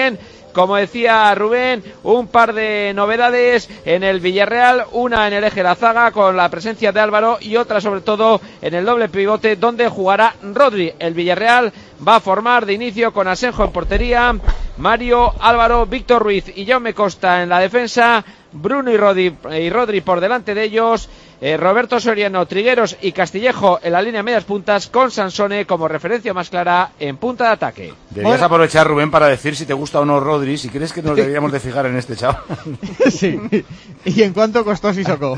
Como decía Rubén, un par de novedades en el Villarreal, una en el eje de la zaga con la presencia de Álvaro y otra sobre todo en el doble pivote donde jugará Rodri. El Villarreal va a formar de inicio con Asenjo en portería, Mario, Álvaro, Víctor Ruiz y Jaume Costa en la defensa, Bruno y Rodri por delante de ellos, Roberto Soriano, Trigueros y Castillejo en la línea medias puntas, con Sansone como referencia más clara en punta de ataque. Deberías aprovechar, Rubén, para decir si te gusta o no Rodri, si crees que nos deberíamos de fijar en este chaval. Sí. ¿Y en cuánto costó Sissoko?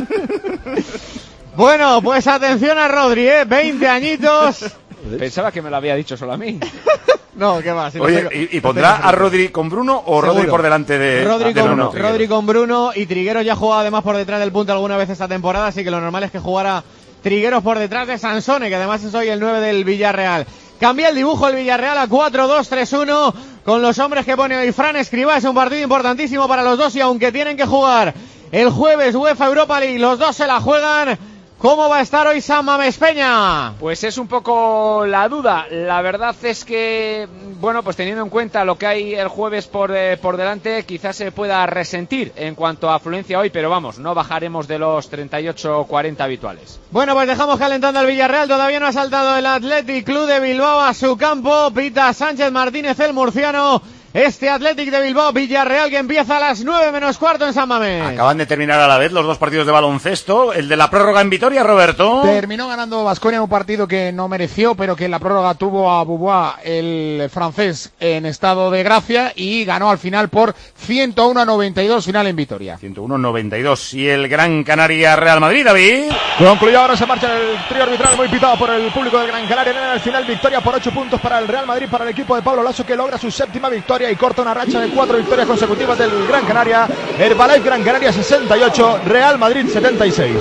Bueno, pues atención a Rodri, 20 añitos. Pensaba que me lo había dicho solo a mí. No, ¿qué más? Si Oye, ¿y pondrá a Rodri con Bruno o Seguro. Rodri por delante de Bruno? Rodri con Bruno, y Trigueros ya ha jugado además por detrás del punto alguna vez esta temporada, así que lo normal es que jugara Trigueros por detrás de Sansone, que además es hoy el 9 del Villarreal. Cambia el dibujo el Villarreal a 4-2-3-1 con los hombres que pone hoy Fran Escribá. Es un partido importantísimo para los dos y aunque tienen que jugar el jueves UEFA Europa League, los dos se la juegan. ¿Cómo va a estar hoy San Mamés Peña? Pues es un poco la duda. La verdad es que, bueno, pues teniendo en cuenta lo que hay el jueves por delante, quizás se pueda resentir en cuanto a afluencia hoy, pero vamos, no bajaremos de los 38-40 habituales. Bueno, pues dejamos calentando al Villarreal. Todavía no ha saltado el Athletic Club de Bilbao a su campo. Pita Sánchez Martínez, el murciano. Este Athletic de Bilbao Villarreal que empieza a las 9 menos cuarto en San Mamés. Acaban de terminar a la vez los dos partidos de baloncesto. El de la prórroga en Vitoria, Roberto. Terminó ganando Baskonia un partido que no mereció, pero que en la prórroga tuvo a Beaubois, el francés, en estado de gracia, y ganó al final por 101-92, final en Vitoria. 101-92. Y el Gran Canaria Real Madrid, David. Concluyó, ahora se marcha el trío arbitral muy pitado por el público del Gran Canaria. En el final, victoria por 8 puntos para el Real Madrid, para el equipo de Pablo Lasso, que logra su séptima victoria y corta una racha de 4 victorias consecutivas del Gran Canaria. Herbalife Gran Canaria 68, Real Madrid 76.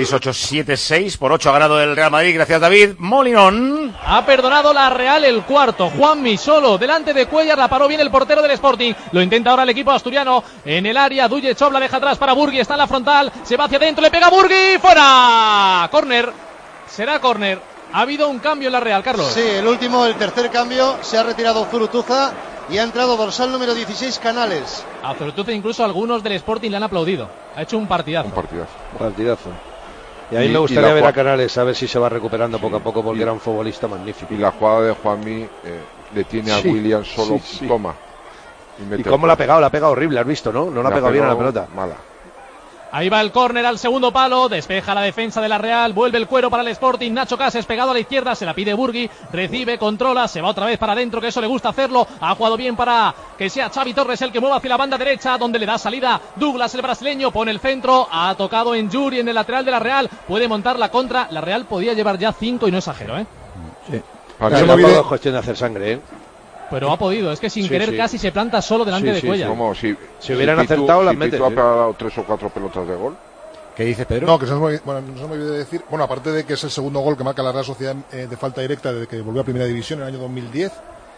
6-8-7-6 por 8 ha ganado el Real Madrid. Gracias, David. Molinón. Ha perdonado la Real el cuarto. Juanmi solo delante de Cuellar, la paró bien el portero del Sporting. Lo intenta ahora el equipo asturiano en el área. Dujechov la deja atrás para Burgui. Está en la frontal. Se va hacia adentro. Le pega Burgui. ¡Fuera! Córner. Será córner. Ha habido un cambio en la Real, Carlos. Sí, el tercer cambio. Se ha retirado Zurutuza y ha entrado dorsal número 16, Canales. A Zurutuza incluso algunos del Sporting le han aplaudido. Ha hecho un partidazo. Partidazo. Y a mí me gustaría ver a Canales, a ver si se va recuperando poco a poco, porque era un futbolista magnífico. Y la jugada de Juanmi le tiene a William solo, toma. ¿Y cómo la ha pegado? La ha pegado horrible, has visto, ¿no? No la ha pegado bien a la pelota. Mala. Ahí va el córner al segundo palo, despeja la defensa de la Real, vuelve el cuero para el Sporting, Nacho Cases pegado a la izquierda, se la pide Burgui, recibe, controla, se va otra vez para adentro, que eso le gusta hacerlo, ha jugado bien para que sea Xavi Torres el que mueva hacia la banda derecha, donde le da salida Douglas el brasileño, pone el centro, ha tocado en Yuri en el lateral de la Real, puede montar la contra, la Real podía llevar ya 5 y no exagero, Sí. Es cuestión de hacer sangre, Pero ha podido, es que sin querer casi se planta solo delante de Cuellar. Como si hubieran acertado las metes. ¿Tú has pegado 3 o 4 pelotas de gol? ¿Qué dice Pedro? No, que no se me olvide de decir. Bueno, aparte de que es el segundo gol que marca la Real Sociedad de falta directa desde que volvió a Primera División en el año 2010,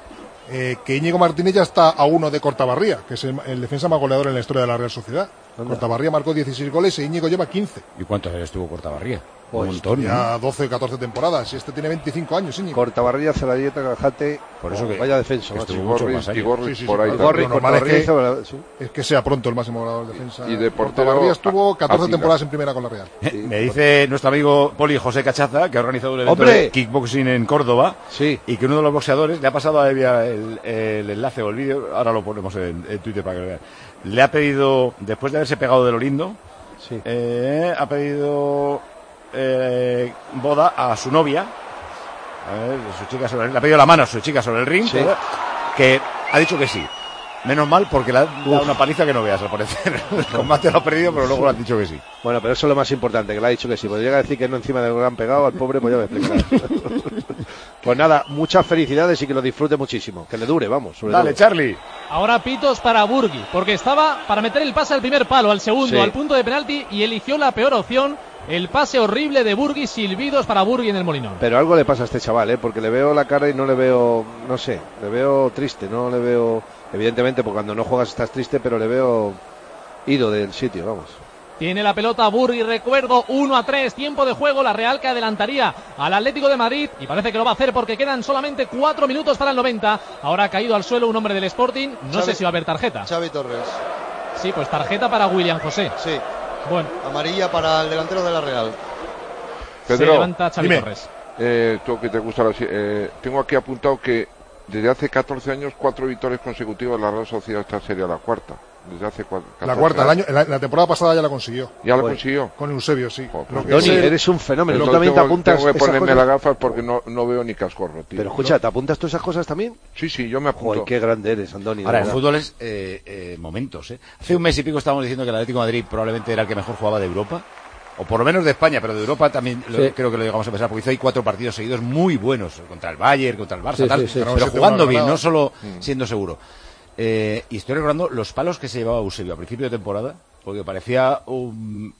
que Íñigo Martínez ya está a 1 de Cortabarría, que es el defensa más goleador en la historia de la Real Sociedad. Cortabarría marcó 16 goles y Íñigo lleva 15. ¿Y cuántos años tuvo Cortabarría? Pues un montón, ya 12 o 14 temporadas. Y este tiene 25 años, Íñigo. Cortabarría, Celayeta, Cajate. Por eso que vaya defensa. Gorris por ahí. Es que sea pronto el máximo goleador de defensa. Y de portero. Cortabarría estuvo 14 temporadas en primera con la Real. Me dice nuestro amigo Poli José Cachaza, que ha organizado un evento de kickboxing en Córdoba. Sí. Y que uno de los boxeadores le ha pasado a Evia el enlace o el vídeo. Ahora lo ponemos en Twitter para que lo vean. Le ha pedido, después de haberse pegado de lo lindo, ha pedido boda a su novia, su chica sobre el ring, le ha pedido la mano a su chica sobre el ring, que ha dicho que sí. Menos mal, porque le ha dado una paliza que no veas, al parecer. El combate lo ha perdido, pero luego le han dicho que sí. Bueno, pero eso es lo más importante, que le ha dicho que sí. Pues llega a decir que no encima de lo que han pegado al pobre, pues ya me explicará. Pues nada, muchas felicidades y que lo disfrute muchísimo. Que le dure, vamos. Dale, Charlie. Ahora pitos para Burgui, porque estaba para meter el pase al primer palo, al segundo, al punto de penalti, y eligió la peor opción. El pase horrible de Burgui, silbidos para Burgui en el Molinón. Pero algo le pasa a este chaval, porque le veo la cara y no le veo, no sé, le veo triste, no le veo, evidentemente, porque cuando no juegas estás triste, pero le veo ido del sitio, vamos. Tiene la pelota Burri, recuerdo, 1-3, tiempo de juego, la Real que adelantaría al Atlético de Madrid y parece que lo va a hacer porque quedan solamente 4 minutos para el 90. Ahora ha caído al suelo un hombre del Sporting, no sé si va a haber tarjeta. Xavi Torres. Sí, pues tarjeta para William José. Sí. Bueno. Amarilla para el delantero de la Real. Pedro, se levanta Xavi Torres. Tú que te gusta, tengo aquí apuntado que desde hace 14 años 4 victorias consecutivas de la Real Sociedad, esta sería la cuarta. Desde hace 14 la cuarta, la temporada pasada ya la consiguió. ¿Ya la consiguió? Con Eusebio, sí. Doni, eres un fenómeno. Tú también te apuntas. Tengo que ponerme las gafas porque no veo ni cascorro, tío. Pero escucha, ¿te apuntas todas esas cosas también? Sí, yo me apunto. Joder, qué grande eres, Andoni. Ahora, el fútbol es momentos, ¿eh? Hace un mes y pico estábamos diciendo que el Atlético de Madrid probablemente era el que mejor jugaba de Europa. O por lo menos de España, pero de Europa también creo que lo llegamos a pensar, porque hizo ahí 4 partidos seguidos muy buenos, contra el Bayern, contra el Barça, pero jugando bien, no solo siendo seguro. Y estoy recordando los palos que se llevaba Eusebio a principio de temporada, porque parecía un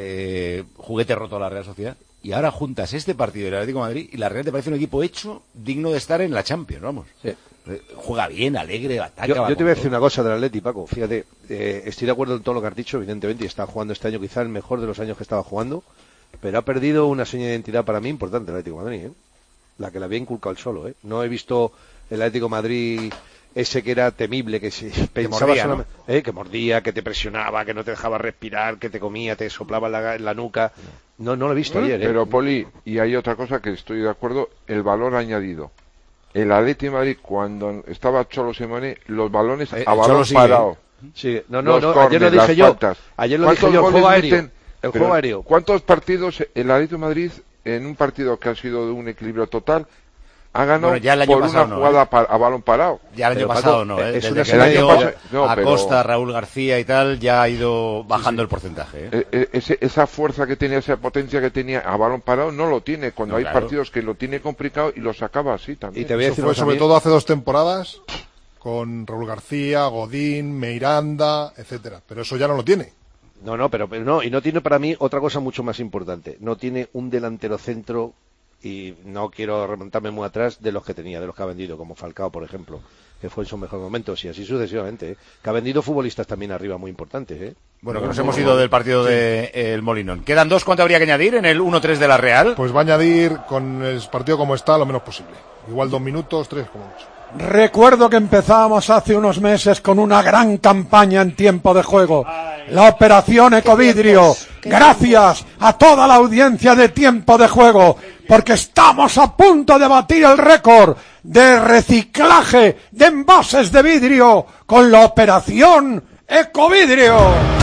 juguete roto a la Real Sociedad, y ahora juntas este partido del Atlético de Madrid y la Real te parece un equipo hecho digno de estar en la Champions, vamos. Sí. Juega bien, alegre, ataca. Yo te voy a decir una cosa del Atleti, Paco. Fíjate, estoy de acuerdo en todo lo que has dicho, evidentemente, y está jugando este año quizá el mejor de los años que estaba jugando, pero ha perdido una seña de identidad para mí importante el Atlético de Madrid, la que le había inculcado el solo. No he visto el Atlético de Madrid ese que era temible, que se pensaba mordía, solamente, que mordía, que te presionaba, que no te dejaba respirar, que te comía, te soplaba en la nuca. No lo he visto ayer. Pero Poli, y hay otra cosa que estoy de acuerdo, el valor añadido. El Atlético de Madrid, cuando estaba Cholo Simeone, los balones a balón parado. Sí, ayer lo dije yo. Ayer lo dije yo, el juego aéreo. El juego aéreo. ¿Cuántos partidos el Atlético de Madrid, en un partido que ha sido de un equilibrio total, ha ganado por una jugada a balón parado? Ya el año pasado no, Desde que el año pasado, Acosta, Raúl García y tal, ya ha ido bajando el porcentaje. Esa fuerza que tenía, esa potencia que tenía a balón parado, no lo tiene cuando hay partidos que lo tiene complicado y lo sacaba así también. Y te voy a decir, fue sobre todo hace 2 temporadas con Raúl García, Godín, Miranda, etcétera. Pero eso ya no lo tiene. Pero no, y no tiene para mí otra cosa mucho más importante. No tiene un delantero centro, y no quiero remontarme muy atrás, de los que tenía, de los que ha vendido, como Falcao, por ejemplo, que fue en sus mejores momentos, y así sucesivamente, que ha vendido futbolistas también arriba muy importantes. Bueno, que nos hemos ido del partido de el Molinón. ¿Quedan 2? ¿Cuánto habría que añadir en el 1-3 de la Real? Pues va a añadir con el partido como está lo menos posible. Igual 2 minutos, 3 como mucho. Recuerdo que empezábamos hace unos meses con una gran campaña en tiempo de juego. La operación Ecovidrio. Gracias a toda la audiencia de Tiempo de Juego, porque estamos a punto de batir el récord de reciclaje de envases de vidrio con la operación Ecovidrio.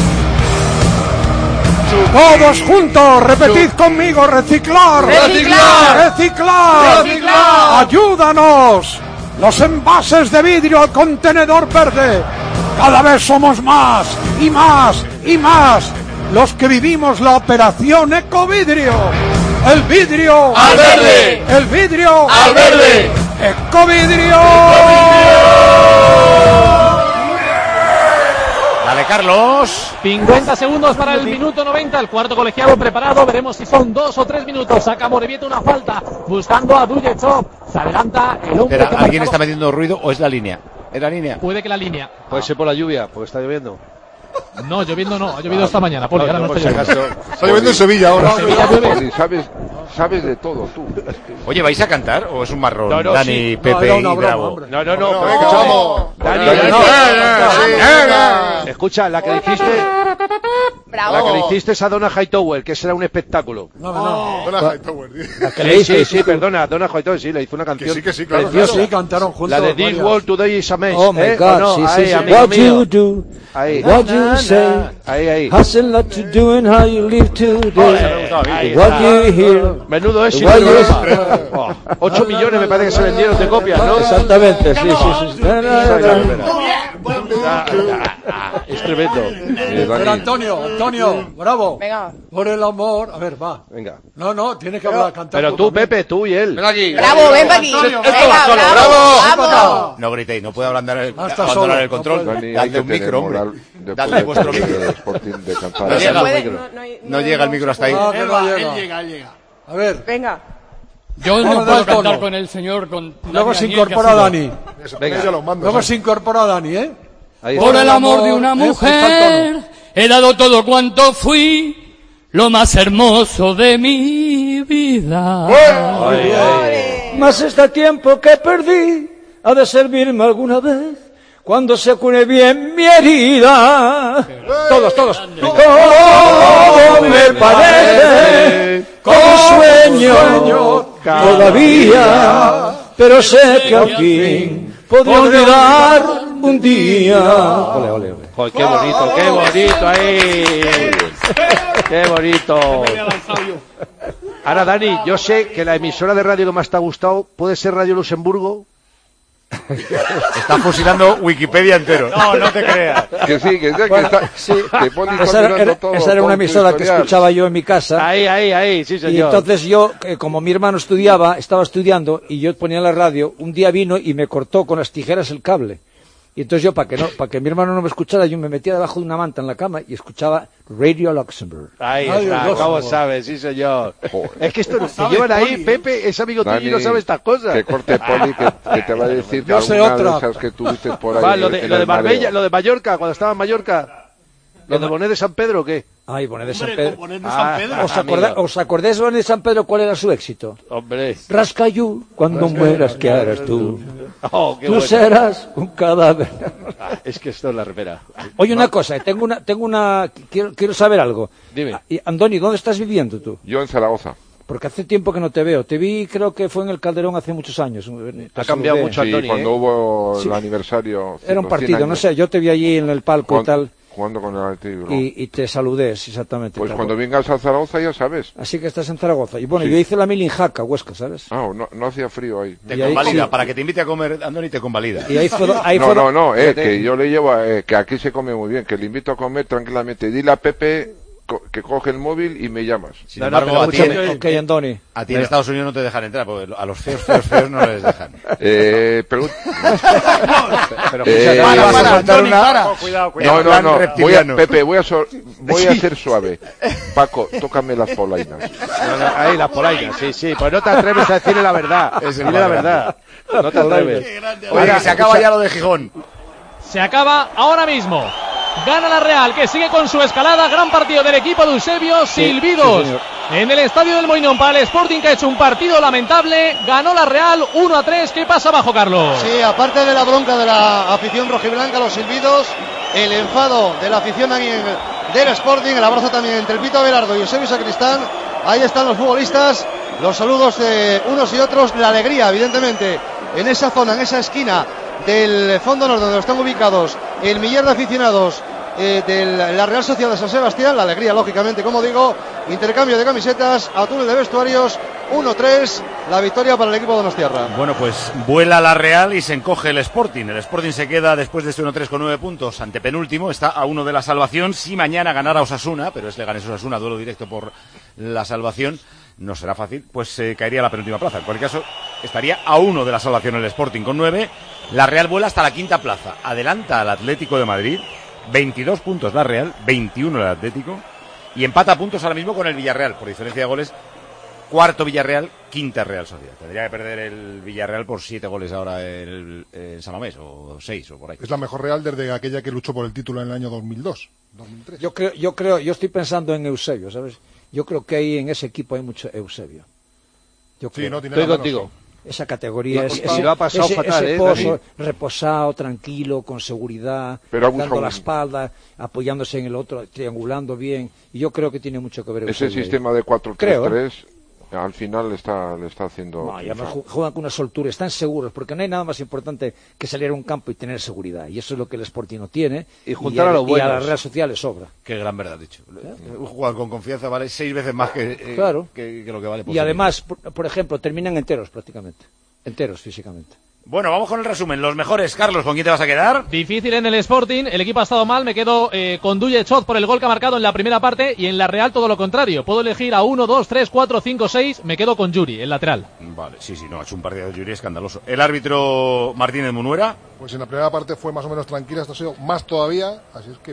Todos juntos, repetid conmigo: reciclar, reciclar, reciclar, reciclar. Ayúdanos. Los envases de vidrio al contenedor verde. Cada vez somos más y más y más los que vivimos la operación Ecovidrio. El vidrio al verde. El vidrio al verde. Ecovidrio. Dale, Carlos. 50 segundos para el minuto 90. El cuarto colegiado preparado. Veremos si son 2 o 3 minutos. Saca Morevieta una falta. Buscando a Duyechov. Se adelanta el hombre. Espera, ¿alguien está metiendo ruido o es la línea? ¿Es la línea? Puede que la línea. Puede ser por la lluvia, porque está lloviendo. No, lloviendo no. Ha llovido esta mañana, Poli. Ahora no está lloviendo. Está lloviendo en Sevilla ahora. Sabes de todo, tú. Oye, ¿vais a cantar o es un marrón? No, Dani, sí. Pepe y broma, Bravo. Hombre. No. Vamos. Dani, escucha, la que dijiste. Bravo. La que le hiciste a Donna Hightower, que será un espectáculo. Donna Hightower. Sí, perdona, Donna Hightower, sí, le hizo una canción. Que sí, claro. Sí, cantaron juntos. La de This World Today is a Mess. Oh my God, no? sí. What you do, ahí. what you say, Ahí. hustle what you do and how you live today, what you hear. Menudo éxito. 8 millones me parece que se vendieron de copias, ¿no? Exactamente, sí. Es tremendo. Pero Antonio, bravo. Venga. Por el amor. A ver, va. Venga. No, tiene que hablar, cantar. Pero tú, Pepe, tú y él. Ven aquí. Bravo, ven para aquí. Venga, bravo. No gritéis, no puede abandonar el control. Dani, Dadle un micro, hombre. Dadle vuestro micro. No llega el micro hasta ahí. Él llega. A ver. Venga. Yo no puedo cantar con el señor. Luego se incorpora Dani. Venga. Luego se incorpora Dani, Por el amor de una mujer he dado todo cuanto fui, lo más hermoso de mi vida. Mas este tiempo que perdí ha de servirme alguna vez cuando se cure bien mi herida. Todos. Todo me parece como sueño todavía, pero sé que al fin podré olvidar un día. Ole. Joder, qué bonito ahí. Qué bonito. Ahora, Dani, yo sé que la emisora de radio que más te ha gustado puede ser Radio Luxemburgo. Está fusilando Wikipedia entero. No te creas. Que sí, que está. Sí. Te ponen Esa combinando todo era una con tu emisora que historial. escuchaba yo en mi casa. Ahí, sí, señor. Y entonces yo, como mi hermano estaba estudiando, y yo ponía la radio, un día vino y me cortó con las tijeras el cable. Y entonces yo, para que mi hermano no me escuchara, yo me metía debajo de una manta en la cama y escuchaba Radio Luxemburgo. Ahí está, ¿cómo sabes? Sí, señor. Es que esto que llevan ahí, Pepe, es amigo tuyo y no sabe estas cosas. Que corte Poli, que te va a decir que Yo sé alguna otra. de esas que tuviste por ahí. Lo de Marbella, lo de Mallorca, cuando estaba en Mallorca. ¿Lo de Bonet de San Pedro o qué? Ay, Bonet de San Hombre, Pedro. Bonet de San Pedro. ¿Os acordáis de Bonet de San Pedro cuál era su éxito? Hombre. Rascayú, cuando mueras, ¿qué harás tú? Oh, qué Tú bueno. serás un cadáver. Es que esto es la repera. Oye, una cosa, quiero saber algo. Dime. Y, Andoni, ¿dónde estás viviendo tú? Yo en Zaragoza. Porque hace tiempo que no te veo. Te vi, creo que fue en el Calderón hace muchos años. Ha cambiado mucho, Sí, Andoni, cuando hubo el Sí. aniversario. Era un 100 partido, no años. sé, yo te vi allí en el palco y tal. Jugando con el Athletic, ¿no? Y te saludé, exactamente. Pues tal. cuando vengas a Zaragoza ya sabes. Así que estás en Zaragoza. Y bueno, Sí. yo hice la mil en Jaca, Huesca, ¿sabes? Ah, no hacía frío ahí. Te Y ahí- convalida, sí. para que te invite a comer, Andoni, te convalida. Y ahí fue que yo le llevo, que aquí se come muy bien, que le invito a comer tranquilamente. Dile a Pepe que coge el móvil y me llamas. Sin embargo, a ti, Ok, Andoni. a ti en Estados Unidos no te dejan entrar, porque a los feos no les dejan. Pero Cuidado. No. Reptiliano. Pepe, voy a ser suave. Paco, tócame las polainas. Ahí, las polainas, sí. Pues no te atreves a decirle la verdad. Dile la verdad. No te atreves. Oye, que se acaba ya lo de Gijón. Se acaba ahora mismo. Gana la Real, que sigue con su escalada. Gran partido del equipo de Eusebio. Silbidos en el estadio del Molinón para el Sporting, que ha hecho un partido lamentable. Ganó la Real 1-3. ¿Qué pasa abajo, Carlos? Sí, aparte de la bronca de la afición rojiblanca, los silbidos, el enfado de la afición también del Sporting, el abrazo también entre el Pito Abelardo y Eusebio Sacristán. Ahí están los futbolistas, los saludos de unos y otros, la alegría, evidentemente, en esa zona, en esa esquina del fondo norte donde están ubicados el millar de aficionados de la Real Sociedad de San Sebastián. La alegría, lógicamente, como digo, intercambio de camisetas, a túnel de vestuarios, 1-3, la victoria para el equipo de Donostiarra. Bueno, pues vuela la Real y se encoge el Sporting. El Sporting se queda después de este 1-3 con 9 puntos, antepenúltimo, está a 1 de la salvación. Si mañana ganara Osasuna, pero es Leganés Osasuna, duelo directo por la salvación, no será fácil, pues caería a la penúltima plaza. En cualquier caso, estaría a 1 de la salvación el Sporting con 9. La Real vuela hasta la quinta plaza, adelanta al Atlético de Madrid, 22 puntos la Real, 21 el Atlético, y empata puntos ahora mismo con el Villarreal, por diferencia de goles. Cuarto Villarreal, quinta Real Sociedad. Tendría que perder el Villarreal por 7 goles ahora en San Mamés, o 6, o por ahí. Es la mejor Real desde aquella que luchó por el título en el año 2002, 2003. Yo estoy pensando en Eusebio, ¿sabes? Yo creo que ahí en ese equipo hay mucho Eusebio. Yo creo. no tiene Estoy contigo. Esa categoría, lo ha pasado fatal, ese pozo, Dani. reposado, tranquilo, con seguridad, Pero ha buscado dando la un- espalda, apoyándose en el otro, triangulando bien. Y yo creo que tiene mucho que ver Ese Eusebio ahí. sistema de Creo, 4-3-3 al final le está haciendo. No, y además juegan con una soltura, están seguros, porque no hay nada más importante que salir a un campo y tener seguridad. Y eso es lo que el Sporting no tiene. Y juntar a los y a la buenos. Real Sociedad le sobra. Qué gran verdad dicho. Jugar con confianza vale 6 veces más que, Claro. que lo que vale por Y además, por ejemplo, terminan enteros prácticamente. Enteros físicamente. Bueno, vamos con el resumen. Los mejores, Carlos, ¿con quién te vas a quedar? Difícil en el Sporting, el equipo ha estado mal, me quedo con Duye Chot por el gol que ha marcado en la primera parte, y en la Real todo lo contrario. Puedo elegir a 1, 2, 3, 4, 5, 6, me quedo con Yuri, el lateral. Vale, sí, no, ha hecho un partido de Yuri escandaloso. El árbitro Martínez Munuera. Pues en la primera parte fue más o menos tranquila, esto ha sido más todavía, así es que bien.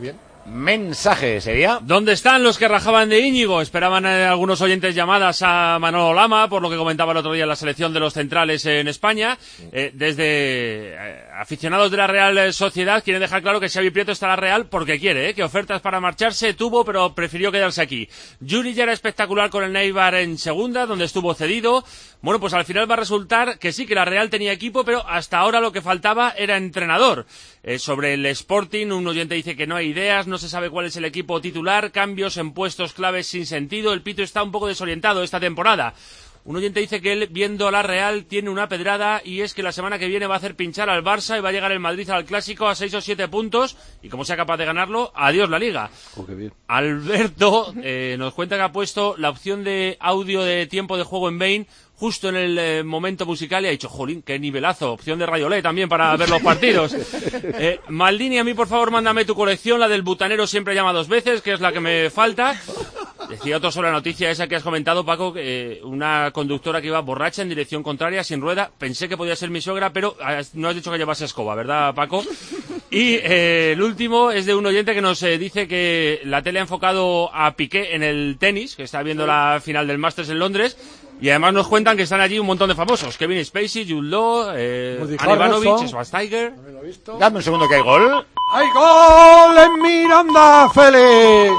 mensaje, ¿sería? ¿Dónde están los que rajaban de Íñigo? Esperaban algunos oyentes llamadas a Manolo Lama, por lo que comentaba el otro día la selección de los centrales en España. Desde aficionados de la Real Sociedad quieren dejar claro que Xavi Prieto está en la Real porque quiere, que ofertas para marcharse tuvo, pero prefirió quedarse aquí. Yuri ya era espectacular con el Neibar en segunda, donde estuvo cedido. Bueno, pues al final va a resultar que sí, que la Real tenía equipo, pero hasta ahora lo que faltaba era entrenador. Sobre el Sporting, un oyente dice que no hay ideas, no se sabe cuál es el equipo titular, cambios en puestos claves sin sentido, el Pito está un poco desorientado esta temporada. Un oyente dice que él, viendo a la Real, tiene una pedrada, y es que la semana que viene va a hacer pinchar al Barça y va a llegar el Madrid al Clásico a 6 o 7 puntos, y como sea capaz de ganarlo, adiós la Liga. Qué bien. Alberto nos cuenta que ha puesto la opción de audio de tiempo de juego en Bein justo en el momento musical y ha dicho, jolín, qué nivelazo, opción de Rayolé también para ver los partidos. Maldini, a mí por favor mándame tu colección, la del butanero siempre llama 2 veces, que es la que me falta. Decía otro sobre la noticia esa que has comentado, Paco, una conductora que iba borracha en dirección contraria, sin rueda. Pensé que podía ser mi suegra, pero no has dicho que llevase escoba, ¿verdad, Paco? Y el último es de un oyente que nos dice que la tele ha enfocado a Piqué en el tenis, que está viendo la final del Masters en Londres. Y además nos cuentan que están allí un montón de famosos. Kevin Spacey, Jude Law, Anne Ivanovic, Schweinsteiger. Dame un segundo que hay gol. ¡Hay gol en Miranda, Félix!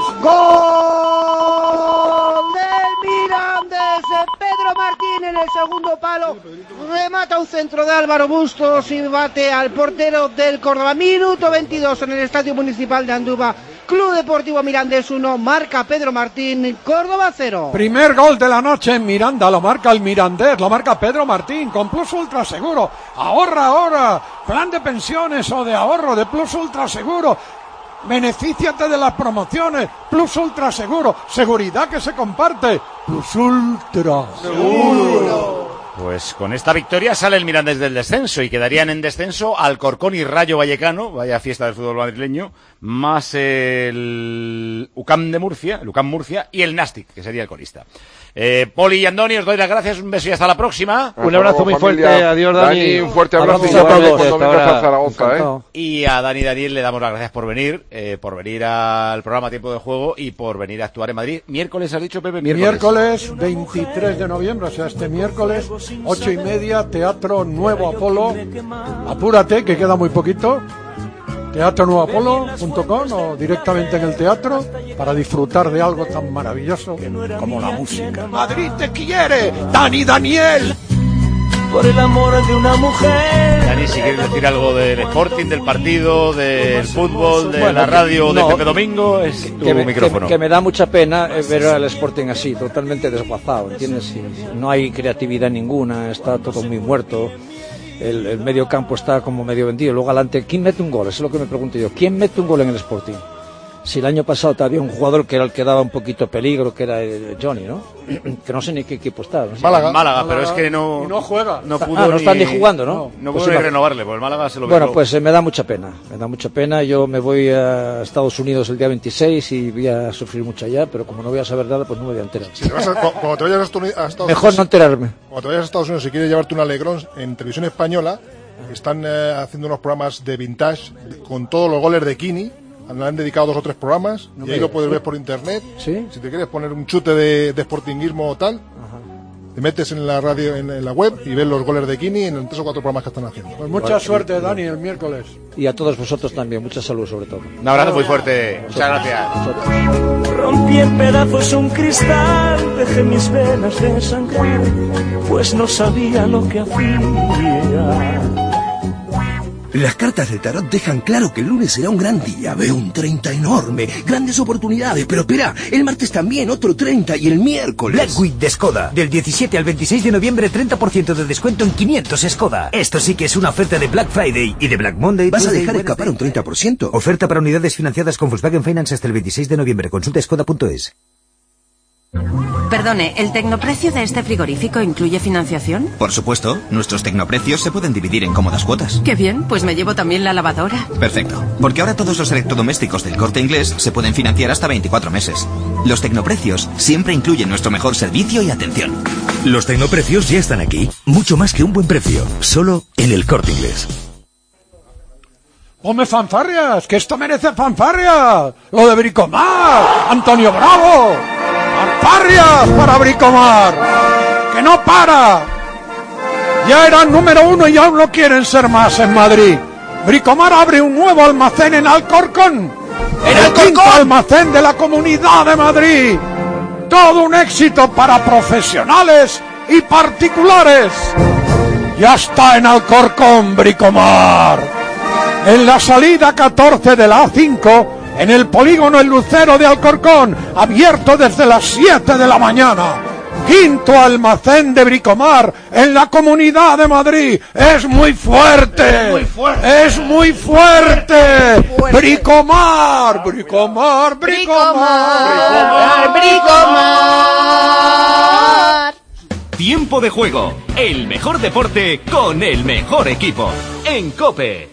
¡Gol del Mirandés! Pedro Martín en el segundo palo. Remata un centro de Álvaro Bustos y bate al portero del Córdoba. Minuto 22 en el Estadio Municipal de Andúba. Club Deportivo Mirandés 1, marca Pedro Martín, Córdoba 0. Primer gol de la noche en Miranda, lo marca el Mirandés, lo marca Pedro Martín, con Plus Ultra Seguro. Ahorra ahora, plan de pensiones o de ahorro de Plus Ultra Seguro. Benefíciate de las promociones, Plus Ultra Seguro, seguridad que se comparte, Plus Ultra Seguro. Pues con esta victoria sale el Mirandés del descenso y quedarían en descenso Alcorcón y Rayo Vallecano, vaya fiesta del fútbol madrileño, más el UCAM Murcia y el Nastic, que sería el colista. Poli y Andoni, os doy las gracias, un beso y hasta la próxima. Un abrazo muy fuerte, adiós Dani. Un fuerte abrazo a todos cuando vengas a Zaragoza, Y a Dani y Daniel le damos las gracias por venir al programa Tiempo de Juego y por venir a actuar en Madrid. Miércoles, has dicho, Pepe, miércoles 23 de noviembre, o sea, este miércoles, 8:30, Teatro Nuevo Apolo. Apúrate, que queda muy poquito. teatronuevoapolo.com o directamente en el teatro para disfrutar de algo tan maravilloso como la música. Madrid te quiere, Dani Daniel. Por el amor de una mujer. Dani, si quieres decir algo del Sporting, del partido, del fútbol, de la radio de Pepe Domingo, es tu micrófono. Que me da mucha pena ver al Sporting así, totalmente desguazado, ¿entiendes? No hay creatividad ninguna, está todo muy muerto. El medio campo está como medio vendido. Luego adelante, ¿quién mete un gol? Eso es lo que me pregunto yo. ¿Quién mete un gol en el Sporting? Si el año pasado había un jugador que era el que daba un poquito peligro, que era Johnny, ¿no? Que no sé ni qué equipo está. No sé. Málaga, pero es que no juega. No pudo no están ni jugando, ¿no? No pudo ni renovarle, pues el Málaga se lo Bueno, pues me da mucha pena. Yo me voy a Estados Unidos el día 26 y voy a sufrir mucho allá, pero como no voy a saber nada, pues no me voy a enterar. Cuando te vayas a Estados Unidos, mejor no enterarme. Cuando te vayas a Estados Unidos, si quieres llevarte un alegrón, en Televisión Española están haciendo unos programas de vintage con todos los goles de Kini. Le han dedicado 2 o 3 programas y ahí lo puedes ver por internet. ¿Sí? Si te quieres poner un chute de sportinguismo o tal, te metes en la radio, en la web y ves los goles de Kini en 3 o 4 programas que están haciendo. Pues mucha suerte, Dani, el miércoles. Y a todos vosotros también, mucha salud sobre todo. Un abrazo muy fuerte, muchas gracias. Rompí en pedazos un cristal, dejé mis venas desangrar, pues no sabía lo que hacía. Las cartas del tarot dejan claro que el lunes será un gran día. Veo un 30 enorme, grandes oportunidades. Pero espera, el martes también otro 30 y el miércoles... Black Week de Skoda. Del 17 al 26 de noviembre, 30% de descuento en 500 Skoda. Esto sí que es una oferta de Black Friday y de Black Monday. ¿Vas a dejar escapar un 30%? Oferta para unidades financiadas con Volkswagen Finance hasta el 26 de noviembre. Consulta skoda.es. Perdone, ¿el tecnoprecio de este frigorífico incluye financiación? Por supuesto, nuestros tecnoprecios se pueden dividir en cómodas cuotas. Qué bien, pues me llevo también la lavadora. Perfecto, porque ahora todos los electrodomésticos del Corte Inglés se pueden financiar hasta 24 meses. Los tecnoprecios siempre incluyen nuestro mejor servicio y atención. Los tecnoprecios ya están aquí, mucho más que un buen precio, solo en el Corte Inglés. Ponme fanfarrias, que esto merece fanfarrias. Lo de Bricomar, Antonio Bravo. Fanfarrias para Bricomar, que no para. Ya eran número 1 y aún no quieren ser más en Madrid. Bricomar abre un nuevo almacén en Alcorcón. El quinto almacén de la Comunidad de Madrid. Todo un éxito para profesionales y particulares. Ya está en Alcorcón Bricomar. En la salida 14 de la A5, en el polígono El Lucero de Alcorcón, abierto desde las 7 de la mañana. Quinto almacén de Bricomar en la Comunidad de Madrid. Es muy fuerte. Es muy fuerte. Bricomar, Bricomar, Bricomar, Bricomar. Tiempo de juego. El mejor deporte con el mejor equipo. En COPE.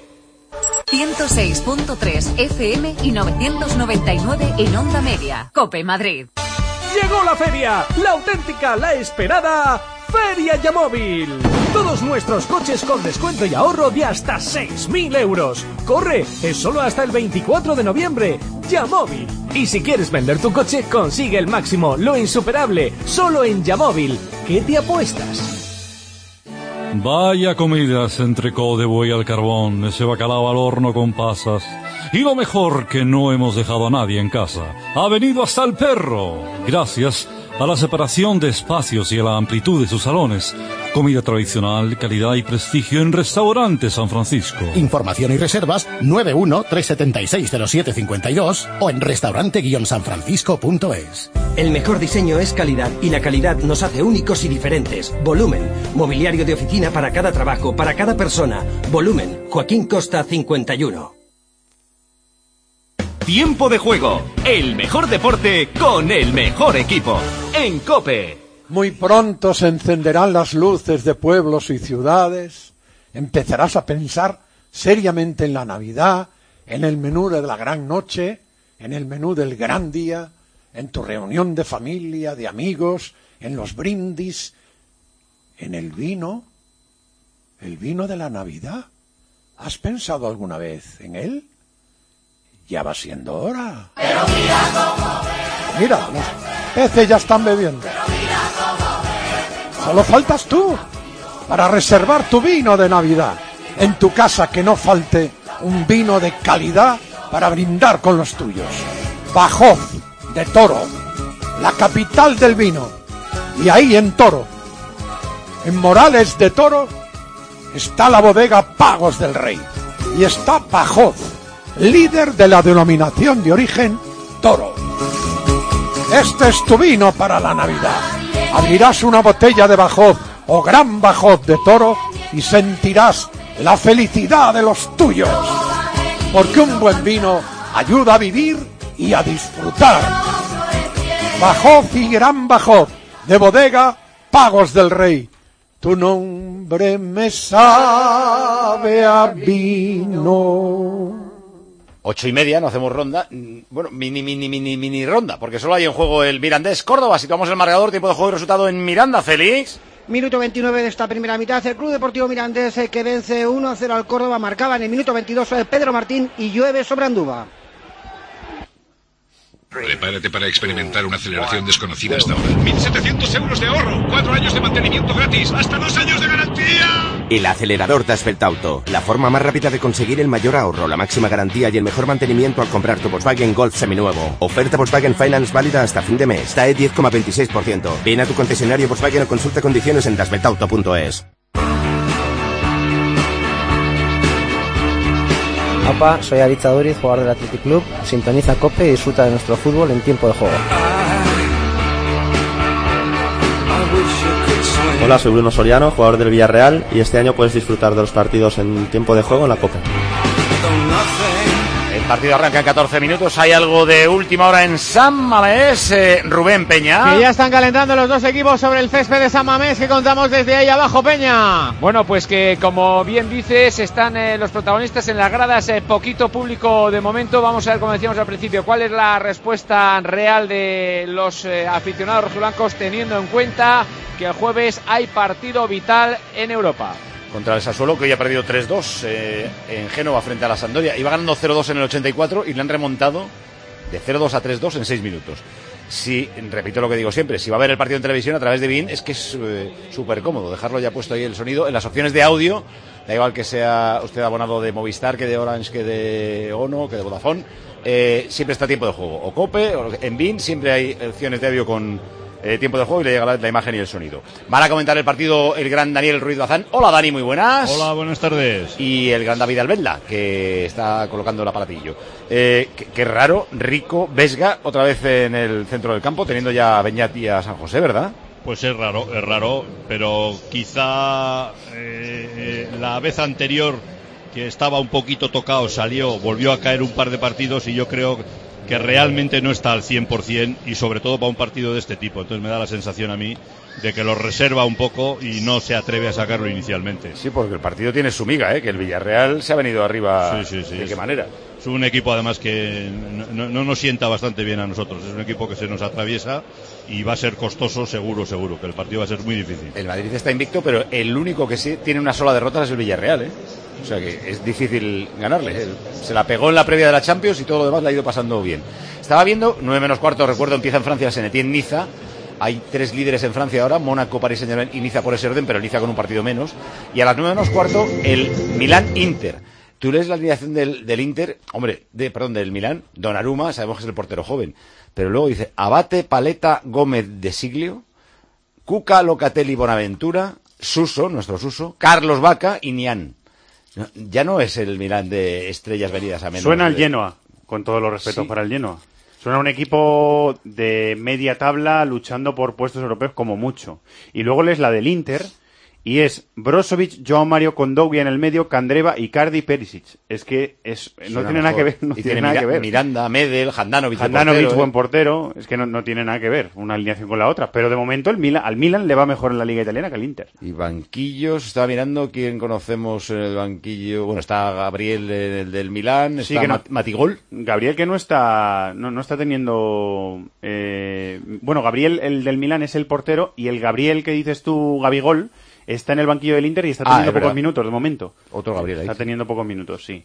106.3 FM y 999 en onda media. COPE Madrid. Llegó la feria, la auténtica, la esperada Feria Yamóvil. Todos nuestros coches con descuento y ahorro de hasta 6.000 euros. ¡Corre! Es solo hasta el 24 de noviembre. Yamóvil. Y si quieres vender tu coche, consigue el máximo, lo insuperable, solo en Yamóvil. ¿Qué te apuestas? Vaya comidas, entrecot de buey al carbón, ese bacalao al horno con pasas. Y lo mejor, que no hemos dejado a nadie en casa. Ha venido hasta el perro, gracias a la separación de espacios y a la amplitud de sus salones. Comida tradicional, calidad y prestigio en Restaurante San Francisco. Información y reservas 91-376-0752 o en restaurante-sanfrancisco.es. El mejor diseño es calidad y la calidad nos hace únicos y diferentes. Volumen, mobiliario de oficina para cada trabajo, para cada persona. Volumen, Joaquín Costa 51. Tiempo de juego. El mejor deporte con el mejor equipo. En COPE. Muy pronto se encenderán las luces de pueblos y ciudades. Empezarás a pensar seriamente en la Navidad, en el menú de la gran noche, en el menú del gran día, en tu reunión de familia, de amigos, en los brindis, en el vino de la Navidad. ¿Has pensado alguna vez en él? Ya va siendo hora. Pero mira cómo bebe. Mira, los peces ya están bebiendo. Solo faltas tú para reservar tu vino de Navidad. En tu casa que no falte un vino de calidad para brindar con los tuyos. Bajós de Toro, la capital del vino. Y ahí en Toro, en Morales de Toro, está la bodega Pagos del Rey. Y está Bajós, líder de la denominación de origen Toro. Este es tu vino para la Navidad. Abrirás una botella de Bajós o Gran Bajós de Toro y sentirás la felicidad de los tuyos. Porque un buen vino ayuda a vivir y a disfrutar. Bajós y Gran Bajós de bodega Pagos del Rey. Tu nombre me sabe a vino. 8:30, no hacemos ronda. Bueno, mini ronda, porque solo hay en juego el Mirandés Córdoba. Situamos el marcador, tiempo de juego y resultado en Miranda, Félix. Minuto 29 de esta primera mitad. El Club Deportivo Mirandés que vence 1-0 al Córdoba. Marcaba en el minuto 22 Pedro Martín y llueve sobre Andúba. Prepárate para experimentar una aceleración desconocida hasta ahora. 1.700 euros de ahorro, 4 años de mantenimiento gratis, hasta 2 años de garantía. El acelerador de Asfaltauto, la forma más rápida de conseguir el mayor ahorro, la máxima garantía y el mejor mantenimiento al comprar tu Volkswagen Golf seminuevo. Oferta Volkswagen Finance válida hasta fin de mes. TAE 10,26%. Ven a tu concesionario Volkswagen o consulta condiciones en dasveltauto.es. Opa, soy Aritza Duriz, jugador del Athletic Club. Sintoniza COPE y disfruta de nuestro fútbol en tiempo de juego. Hola, soy Bruno Soriano, jugador del Villarreal, y este año puedes disfrutar de los partidos en tiempo de juego en la COPE. El partido arranca en 14 minutos. Hay algo de última hora en San Mamés. Rubén Peña. Que ya están calentando los dos equipos sobre el césped de San Mamés, que contamos desde ahí abajo, Peña. Bueno, pues que como bien dices, están los protagonistas en las gradas, poquito público de momento. Vamos a ver, como decíamos al principio, cuál es la respuesta real de los aficionados rojiblancos, teniendo en cuenta que el jueves hay partido vital en Europa. contra el Sassuolo, que hoy ha perdido 3-2 en Génova frente a la Sampdoria. Iba ganando 0-2 en el 84 y le han remontado de 0-2 a 3-2 en 6 minutos. Si, repito lo que digo siempre, si va a ver el partido en televisión a través de BeIN, es que es súper cómodo dejarlo ya puesto ahí el sonido en las opciones de audio. Da igual que sea usted abonado de Movistar, que de Orange, que de Ono, que de Vodafone, siempre está tiempo de juego. O Cope, o en BeIN siempre hay opciones de audio con tiempo de juego y le llega la imagen y el sonido. Van a comentar el partido el gran Daniel Ruiz Bazán. Hola Dani, muy buenas. Hola, buenas tardes. Y el gran David Albelda, que está colocando el aparatillo. Qué raro, Rico, Vesga, otra vez en el centro del campo, teniendo ya a Beñat y a San José, ¿verdad? Pues es raro, pero quizá la vez anterior que estaba un poquito tocado salió, volvió a caer un par de partidos y yo creo que realmente no está al 100% y sobre todo para un partido de este tipo. Entonces me da la sensación a mí de que lo reserva un poco y no se atreve a sacarlo inicialmente. Sí, porque el partido tiene su miga, que el Villarreal se ha venido arriba. Sí. ¿De qué manera? Es un equipo además que no nos sienta bastante bien a nosotros. Es un equipo que se nos atraviesa y va a ser costoso, seguro, que el partido va a ser muy difícil. El Madrid está invicto, pero el único que sí tiene una sola derrota es el Villarreal, O sea que es difícil ganarle. Se la pegó en la previa de la Champions y todo lo demás le ha ido pasando bien. Estaba viendo, 9 menos cuarto, recuerdo, empieza en Francia, Saint-Étienne-Niza. Hay 3 líderes en Francia ahora, Mónaco, París Saint-Germain y Niza por ese orden, pero Niza con un partido menos. Y a las 9 menos cuarto, el Milán-Inter. Tú lees la alineación del Inter, del Milán, Donnarumma, sabemos que es el portero joven, pero luego dice Abate, Paletta, Gómez de Siglio, Cuca, Locatelli, Bonaventura, Suso, nuestro Suso, Carlos Vaca y Nian. Ya no es el Milán de estrellas venidas a menos. Suena al Genoa, con todos los respetos para el Genoa. Suena un equipo de media tabla luchando por puestos europeos como mucho. Y luego lees la del Inter y es Brozovic, Joao Mario, Kondogbia en el medio, Candreva, Icardi, Perisic. Es que no tiene nada que ver. No tiene nada que ver. Miranda, Medel, Handanovic, buen portero. Es que no tiene nada que ver una alineación con la otra. Pero de momento al Milan le va mejor en la Liga Italiana que al Inter. Y banquillos, estaba mirando quién conocemos en el banquillo. Bueno, está Gabriel del Milán, está Matigol. Gabriel que no está teniendo... Gabriel, el del Milán, es el portero, y el Gabriel que dices tú, Gabigol, está en el banquillo del Inter y está teniendo pocos minutos de momento. Otro Gabriel ahí. Está teniendo pocos minutos, sí.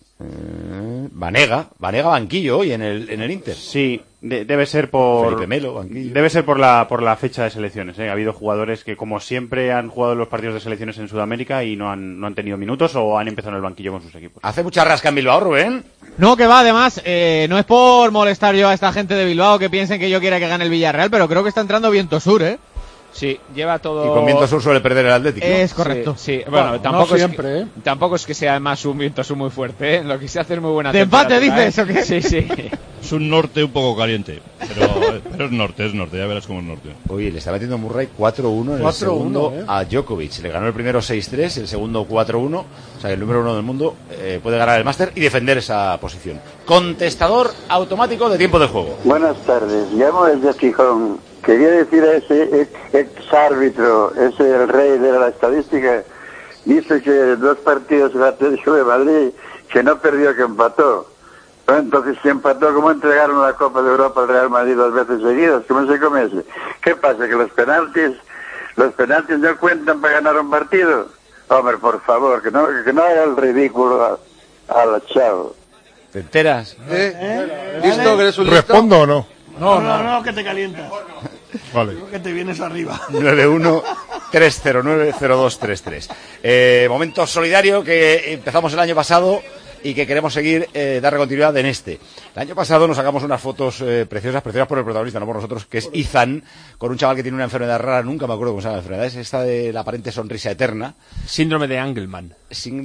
Vanega banquillo hoy en el Inter. Sí, debe ser por... Felipe Melo, banquillo. Debe ser por la fecha de selecciones, Ha habido jugadores que, como siempre, han jugado los partidos de selecciones en Sudamérica y no han tenido minutos o han empezado en el banquillo con sus equipos. ¿Hace mucha rasca en Bilbao, Rubén? No, que va, además, no es por molestar yo a esta gente de Bilbao que piensen que yo quiera que gane el Villarreal, pero creo que está entrando viento sur, Sí, lleva todo... Y con viento sur suele perder el Atlético, ¿no? Es correcto. Sí. Bueno, tampoco no siempre, tampoco es que sea además un viento sur muy fuerte, Lo que se hace es muy buena ¿De empate dices o qué? Sí. Es un norte un poco caliente, pero es norte, ya verás cómo es norte. Oye, le está metiendo Murray 4-1 en el segundo a Djokovic. Le ganó el primero 6-3, el segundo 4-1. O sea, que el número 1 del mundo puede ganar el máster y defender esa posición. Contestador automático de tiempo de juego. Buenas tardes, llamo desde Gijón. Quería decir a ese ex árbitro, el rey de la estadística, dice que 2 partidos el Atlético de Madrid, que no perdió, que empató. Bueno, entonces, si empató, ¿cómo entregaron la Copa de Europa al Real Madrid 2 veces seguidas? ¿Cómo se come ese? ¿Qué pasa? ¿Que los penaltis no cuentan para ganar un partido? Hombre, por favor, que no haga el ridículo a la chavo. ¿Te enteras? ¿Listo? ¿Que eres un listo? ¿Respondo o no? No, que te calientas. Vale. Que te vienes arriba. 91-309-0233. Momento solidario que empezamos el año pasado y que queremos seguir, darle continuidad en este. El año pasado nos sacamos unas fotos preciosas por el protagonista, no por nosotros, que es Ethan, con un chaval que tiene una enfermedad rara, nunca me acuerdo cómo se llama la enfermedad, es esta de la aparente sonrisa eterna. Síndrome de Angelman.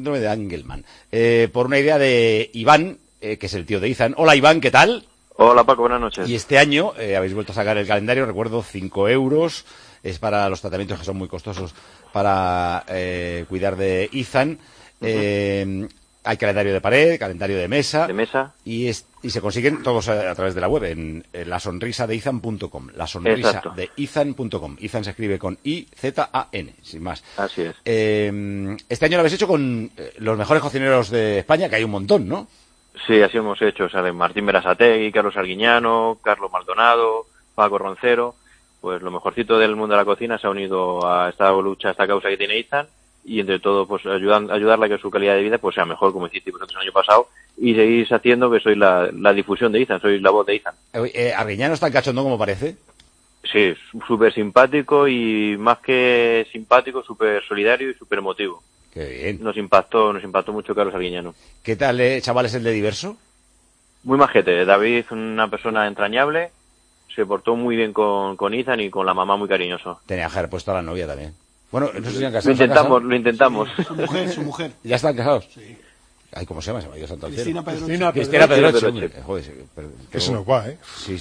Por una idea de Iván, que es el tío de Ethan. Hola Iván, ¿qué tal? Hola Paco, buenas noches. Y este año habéis vuelto a sacar el calendario, recuerdo, 5 euros, es para los tratamientos que son muy costosos para cuidar de Ethan. Hay calendario de pared, calendario de mesa. Y se consiguen todos a través de la web, en lasonrisadeethan.com. Lasonrisadeethan.com. Ethan se escribe con I-Z-A-N, sin más. Así es. Este año lo habéis hecho con los mejores cocineros de España, que hay un montón, ¿no? Sí, así hemos hecho. Salen Martín Berasategui, Carlos Arguiñano, Carlos Maldonado, Paco Roncero. Pues lo mejorcito del mundo de la cocina se ha unido a esta lucha, a esta causa que tiene Ethan. y entre todo pues ayudarla a que su calidad de vida pues sea mejor, como hiciste vosotros el año pasado, y seguís haciendo que soy la difusión de Izan, soy la voz de Izan. ¿Arguiñano está cachondo como parece? Sí, súper simpático y más que simpático, súper solidario y súper emotivo. Qué bien. Nos impactó mucho Carlos Arguiñano. ¿Qué tal, chavales, el de Diverso? Muy majete. David, una persona entrañable, se portó muy bien con Izan y con la mamá muy cariñoso. Tenía que haber puesto a la novia también. Bueno, no sé si han casado. Lo intentamos. Sí, su mujer. ¿Ya están casados? Sí. Ay, ¿cómo se llama? Se me ha ido santo al Cristina cielo. Pedroche. Cristina Pedroche. Joder, que se nos va, ¿eh? Sí.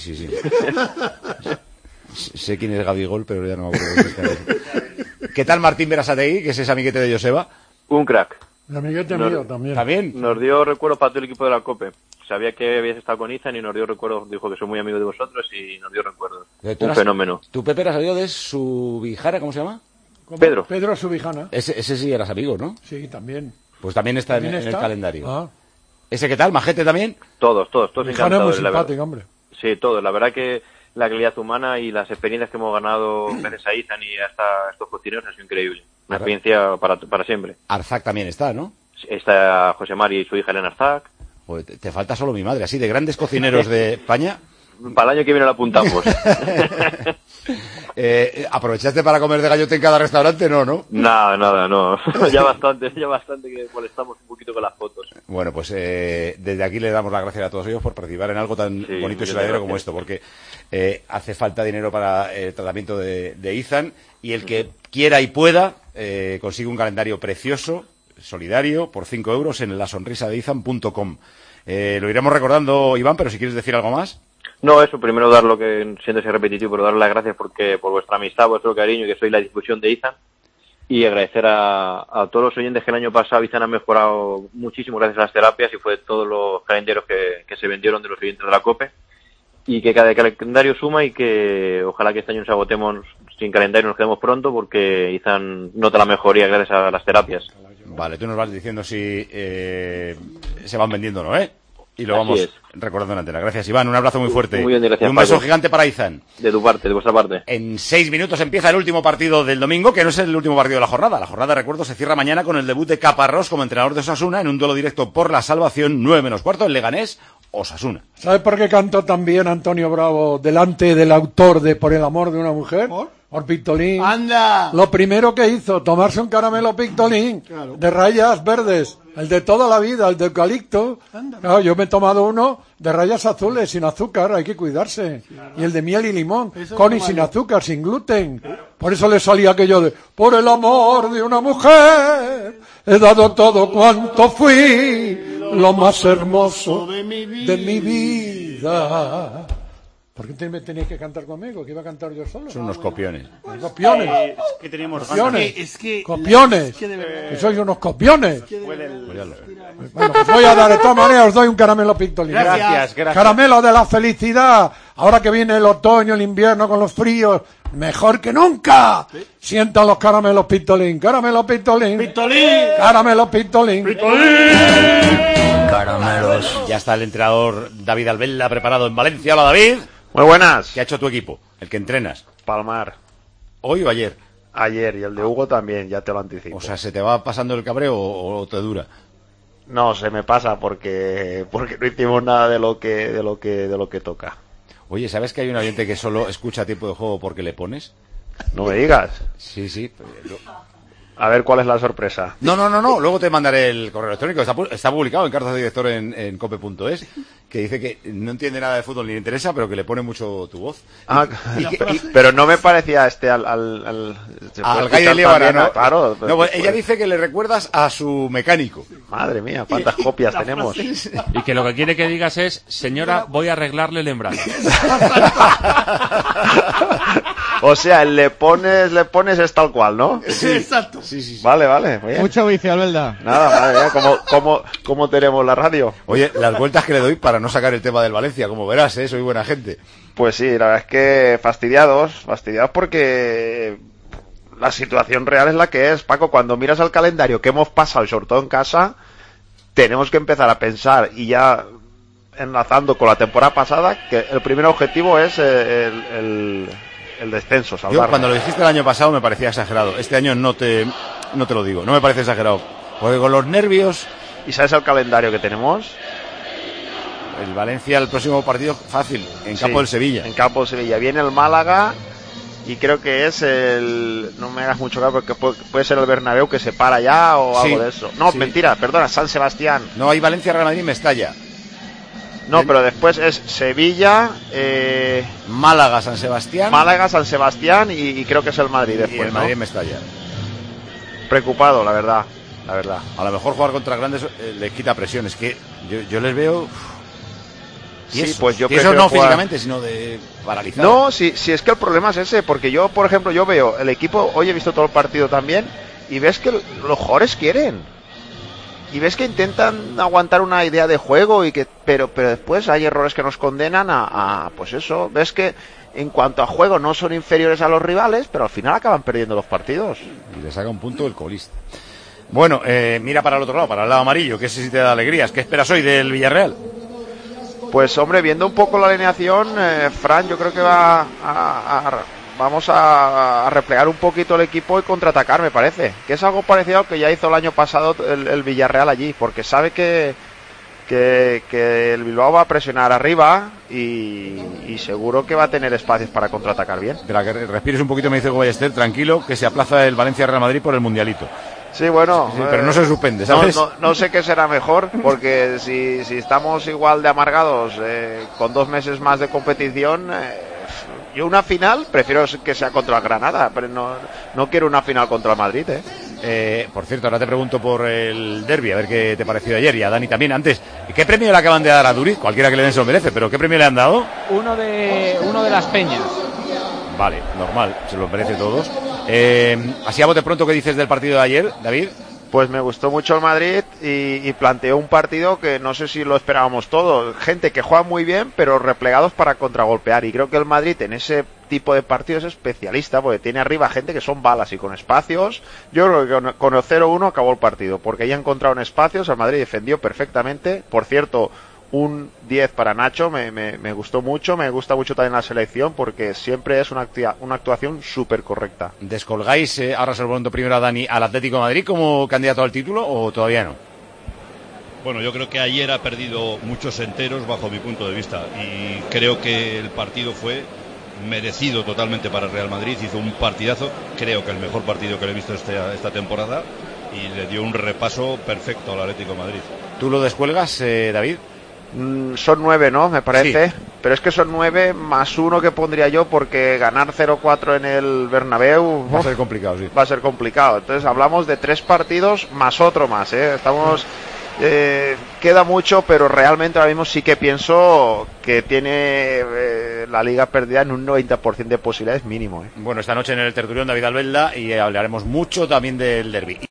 Sé quién es Gabigol, pero ya no me acuerdo. ¿Qué tal Martín Berasategui, que es ese amiguete de Joseba? Un crack. Un amiguete mío también. ¿También? Nos dio recuerdos para todo el equipo de la COPE. Sabía que habías estado con Izan y nos dio recuerdos, dijo que soy muy amigo de vosotros y nos dio recuerdos. Un fenómeno. ¿Tu Pepe era salido de Subijana, cómo se llama? Pedro. Pedro Subijana. Ese sí eras amigo, ¿no? Sí, también. Pues también está, en el calendario. Ah. ¿Ese qué tal? ¿Majete también? Todos encantados. Es muy simpático, hombre. Sí, todos. La verdad que la calidad humana y las experiencias que hemos ganado gracias a Izan y hasta estos cocineros ha sido increíble. Una experiencia para siempre. Arzac también está, ¿no? Está José Mari y su hija Elena Arzac. Joder, te falta solo mi madre, así de grandes cocineros de España. Para el año que viene lo apuntamos. ¿Aprovechaste para comer de gallote en cada restaurante? No. Nada, no. ya bastante que molestamos un poquito con las fotos. Bueno, pues desde aquí le damos las gracias a todos ellos por participar en algo tan bonito y soladero como esto, porque hace falta dinero para el tratamiento de Izan, y el que quiera y pueda consigue un calendario precioso, solidario, por 5 euros en lasonrisadeizan.com. Lo iremos recordando, Iván, pero si quieres decir algo más. No, eso, primero dar lo que, siéntese repetitivo, pero darle las gracias por vuestra amistad, vuestro cariño, que sois la difusión de Izan, y agradecer a todos los oyentes que el año pasado Izan ha mejorado muchísimo gracias a las terapias, y fue todos los calendarios que se vendieron de los oyentes de la COPE, y que cada calendario suma, y que ojalá que este año nos agotemos sin calendario, nos quedemos pronto, porque Izan nota la mejoría gracias a las terapias. Vale, tú nos vas diciendo si se van vendiendo o no, ¿eh? Y lo vamos recordando en antena. Gracias, Iván. Un abrazo muy fuerte. Muy bien, gracias, y un beso gigante para Izan. De tu parte, de vuestra parte. En 6 minutos empieza el último partido del domingo, que no es el último partido de la jornada. La jornada, recuerdo, se cierra mañana con el debut de Caparrós como entrenador de Osasuna en un duelo directo por la salvación, 9:15, el Leganés, Osasuna. ¿Sabes por qué cantó también Antonio Bravo delante del autor de Por el amor de una mujer? Por Pictolín. ¡Anda! Lo primero que hizo, tomarse un caramelo Pictolín, claro, de rayas verdes, el de toda la vida, el de eucalipto. Claro, yo me he tomado uno de rayas azules, sin azúcar, hay que cuidarse. Claro. Y el de miel y limón, con y sin azúcar, sin gluten. Por eso le salía aquello de, por el amor de una mujer, he dado todo cuanto fui, lo más hermoso de mi vida. ¿Por qué me tenéis que cantar conmigo? ¿Que iba a cantar yo solo? Son unos copiones. Copiones. Es que teníamos copiones. ganas. Copiones. Que sois unos copiones. Bueno, pues voy a dar, de todas maneras, os doy un caramelo Pictolín. Gracias. Caramelo de la felicidad. Ahora que viene el otoño, el invierno con los fríos, mejor que nunca. Sientan los caramelos Pictolín. Caramelo Pictolín. Caramelo Pictolín. Caramelos. Ya está el entrenador David Albella preparado en Valencia. Hola, David. Muy buenas. ¿Qué ha hecho tu equipo? El que entrenas. Palmar. ¿Hoy o ayer? Ayer, y el de Hugo también, ya te lo anticipo. O sea, ¿se te va pasando el cabreo o te dura? No, se me pasa porque no hicimos nada de lo que toca. Oye, ¿sabes que hay un oyente que solo escucha tiempo de juego porque le pones? No me digas. Sí. A ver cuál es la sorpresa. No. Luego te mandaré el correo electrónico. Está publicado en cartas de director en cope.es, que dice que no entiende nada de fútbol ni le interesa, pero que le pone mucho tu voz. Pero no me parecía al Gay de Líbana, ¿no? Claro. No, pues ella dice que le recuerdas a su mecánico. Madre mía, cuántas copias tenemos. Y que lo que quiere que digas es, señora, voy a arreglarle el embrague. O sea, le pones es tal cual, ¿no? Sí, exacto. Sí. Vale. Bien. Mucho vicio, Albelda. Nada, madre mía, ¿cómo tenemos la radio? Oye, las vueltas que le doy para no sacar el tema del Valencia, como verás, soy buena gente. Pues sí, la verdad es que fastidiados porque la situación real es la que es, Paco. Cuando miras el calendario que hemos pasado, y sobre todo en casa, tenemos que empezar a pensar, y ya enlazando con la temporada pasada, que el primer objetivo es el descenso, salvarlo. Yo cuando lo dijiste el año pasado me parecía exagerado. Este año no te no te lo digo, no me parece exagerado. Porque con los nervios... ¿Y sabes el calendario que tenemos? El Valencia, el próximo partido fácil, en campo del Sevilla. En campo del Sevilla. Viene el Málaga y creo que es el... No me hagas mucho caso porque puede ser el Bernabéu que se para ya o algo de eso. No, mentira, perdona, San Sebastián. No, hay Valencia, Real Madrid, Mestalla. No, pero después es Sevilla, Málaga, San Sebastián. Málaga, San Sebastián y creo que es el Madrid después, y el Madrid, Mestalla. Preocupado, la verdad. A lo mejor jugar contra grandes les quita presión. Es que yo les veo... Sí, pues yo prefiero no jugar... físicamente, sino de paralizar. No, si es que el problema es ese, porque yo, por ejemplo, yo veo el equipo, hoy he visto todo el partido también, y ves que los jugadores quieren. Y ves que intentan aguantar una idea de juego, pero después hay errores que nos condenan a pues eso, ves que en cuanto a juego no son inferiores a los rivales, pero al final acaban perdiendo los partidos. Y le saca un punto el colista. Bueno, mira para el otro lado, para el lado amarillo, que ese sí te da alegrías. ¿Qué esperas hoy del Villarreal? Pues hombre, viendo un poco la alineación, Fran, yo creo que vamos a replegar un poquito el equipo y contraatacar, me parece. Que es algo parecido al que ya hizo el año pasado el Villarreal allí, porque sabe que el Bilbao va a presionar arriba y seguro que va a tener espacios para contraatacar bien. Espera, que respires un poquito, me dice Ballester, tranquilo, que se aplaza el Valencia-Real Madrid por el Mundialito. Sí, bueno, sí, pero no se suspende, ¿sabes? No sé qué será mejor, porque si estamos igual de amargados con 2 meses más de competición, yo una final prefiero que sea contra el Granada, pero no quiero una final contra el Madrid. Por cierto, ahora te pregunto por el derbi, a ver qué te pareció ayer, y a Dani también. Antes, ¿qué premio le acaban de dar a Duriz? Cualquiera que le den se lo merece, pero ¿qué premio le han dado? Uno de las Peñas. Vale, normal, se lo merece todos. Así a bote pronto, ¿qué dices del partido de ayer, David? Pues me gustó mucho el Madrid y planteó un partido que no sé si lo esperábamos todos. Gente que juega muy bien, pero replegados para contragolpear. Y creo que el Madrid en ese tipo de partidos es especialista, porque tiene arriba gente que son balas y con espacios. Yo creo que con el 0-1 acabó el partido, porque ahí encontraron espacios, el Madrid defendió perfectamente. Por cierto, un 10 para Nacho, me gustó mucho, me gusta mucho también la selección porque siempre es una actuación súper correcta. ¿Descolgáis, ahora se lo pregunto primero a Dani, al Atlético de Madrid como candidato al título o todavía no? Bueno, yo creo que ayer ha perdido muchos enteros bajo mi punto de vista y creo que el partido fue merecido totalmente para el Real Madrid, hizo un partidazo, creo que el mejor partido que le he visto esta temporada y le dio un repaso perfecto al Atlético de Madrid. ¿Tú lo descuelgas, David? Son 9, ¿no? Me parece. Sí. Pero es que son 9 más 1 que pondría yo porque ganar 0-4 en el Bernabéu va a ser complicado, sí. Va a ser complicado. Entonces hablamos de 3 partidos más otro más, ¿eh? Estamos... queda mucho, pero realmente ahora mismo sí que pienso que tiene la liga perdida en un 90% de posibilidades mínimo, ¿eh? Bueno, esta noche en el tertulión David Albelda y hablaremos mucho también del derbi.